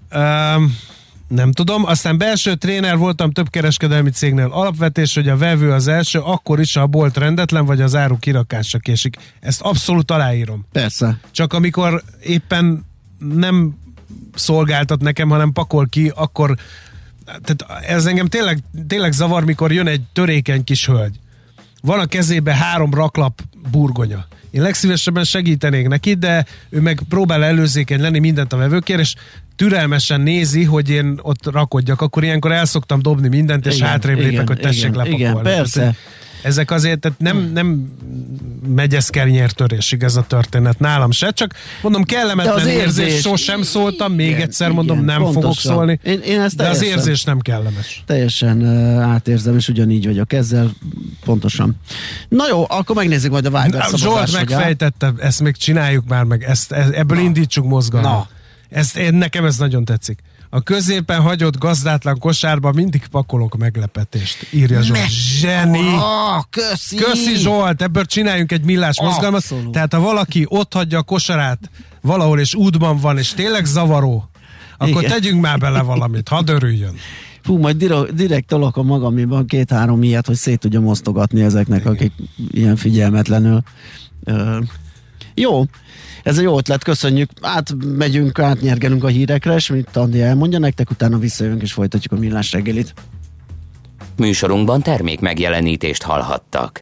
Um, nem tudom. Aztán belső tréner voltam több kereskedelmi cégnél. Alapvetés, hogy a vevő az első, akkor is, ha a bolt rendetlen, vagy az áru kirakásra késik. Ezt abszolút aláírom. Persze. Csak amikor éppen nem szolgáltat nekem, hanem pakol ki, akkor tehát ez engem tényleg, tényleg zavar, mikor jön egy törékeny kis hölgy. Van a kezébe három raklap burgonya. Én legszívesebben segítenék neki, de ő meg próbál előzékeny lenni, mindent a vevőkért, és türelmesen nézi, hogy én ott rakodjak. Akkor ilyenkor el szoktam dobni mindent, és igen, hátrébb igen, lépek, hogy tessék igen, lepakolni. Igen, persze. Tehát, ezek azért tehát nem, nem megy ez kernyértörésig ez a történet nálam se, csak mondom, kellemetlen érzés, érzés, sosem szóltam, még igen, egyszer mondom, igen, nem pontosan. fogok szólni, én, én ezt de az érzés nem kellemes. Teljesen uh, átérzem, és ugyanígy vagyok ezzel, pontosan. Na jó, akkor megnézzük majd a Viber szavazás. Zsolt megfejtette, ezt még csináljuk már meg, ezt, ebből Na. indítsuk mozgalmat. Na. Ezt, én, nekem ez nagyon tetszik. A középen hagyott gazdátlan kosárba mindig pakolok meglepetést, írja Zsolt. Zseni! Oh, köszi! Köszi Zsolt, ebből csináljunk egy millás oh, mozgalmat. Abszolút. Tehát ha valaki ott hagyja a kosarát valahol, és útban van, és tényleg zavaró, akkor igen, tegyünk már bele valamit, hadd örüljön. Fú, majd direkt, direkt tolok a magamiban két-három ilyet, hogy szét tudjam osztogatni ezeknek, igen, akik ilyen figyelmetlenül. Uh, jó. Ez egy jó ötlet, köszönjük. Átmegyünk, átnyergelünk a hírekre, és mint Andi elmondja nektek, utána visszajövünk és folytatjuk a millás reggelit. Műsorunkban termék megjelenítést hallhattak.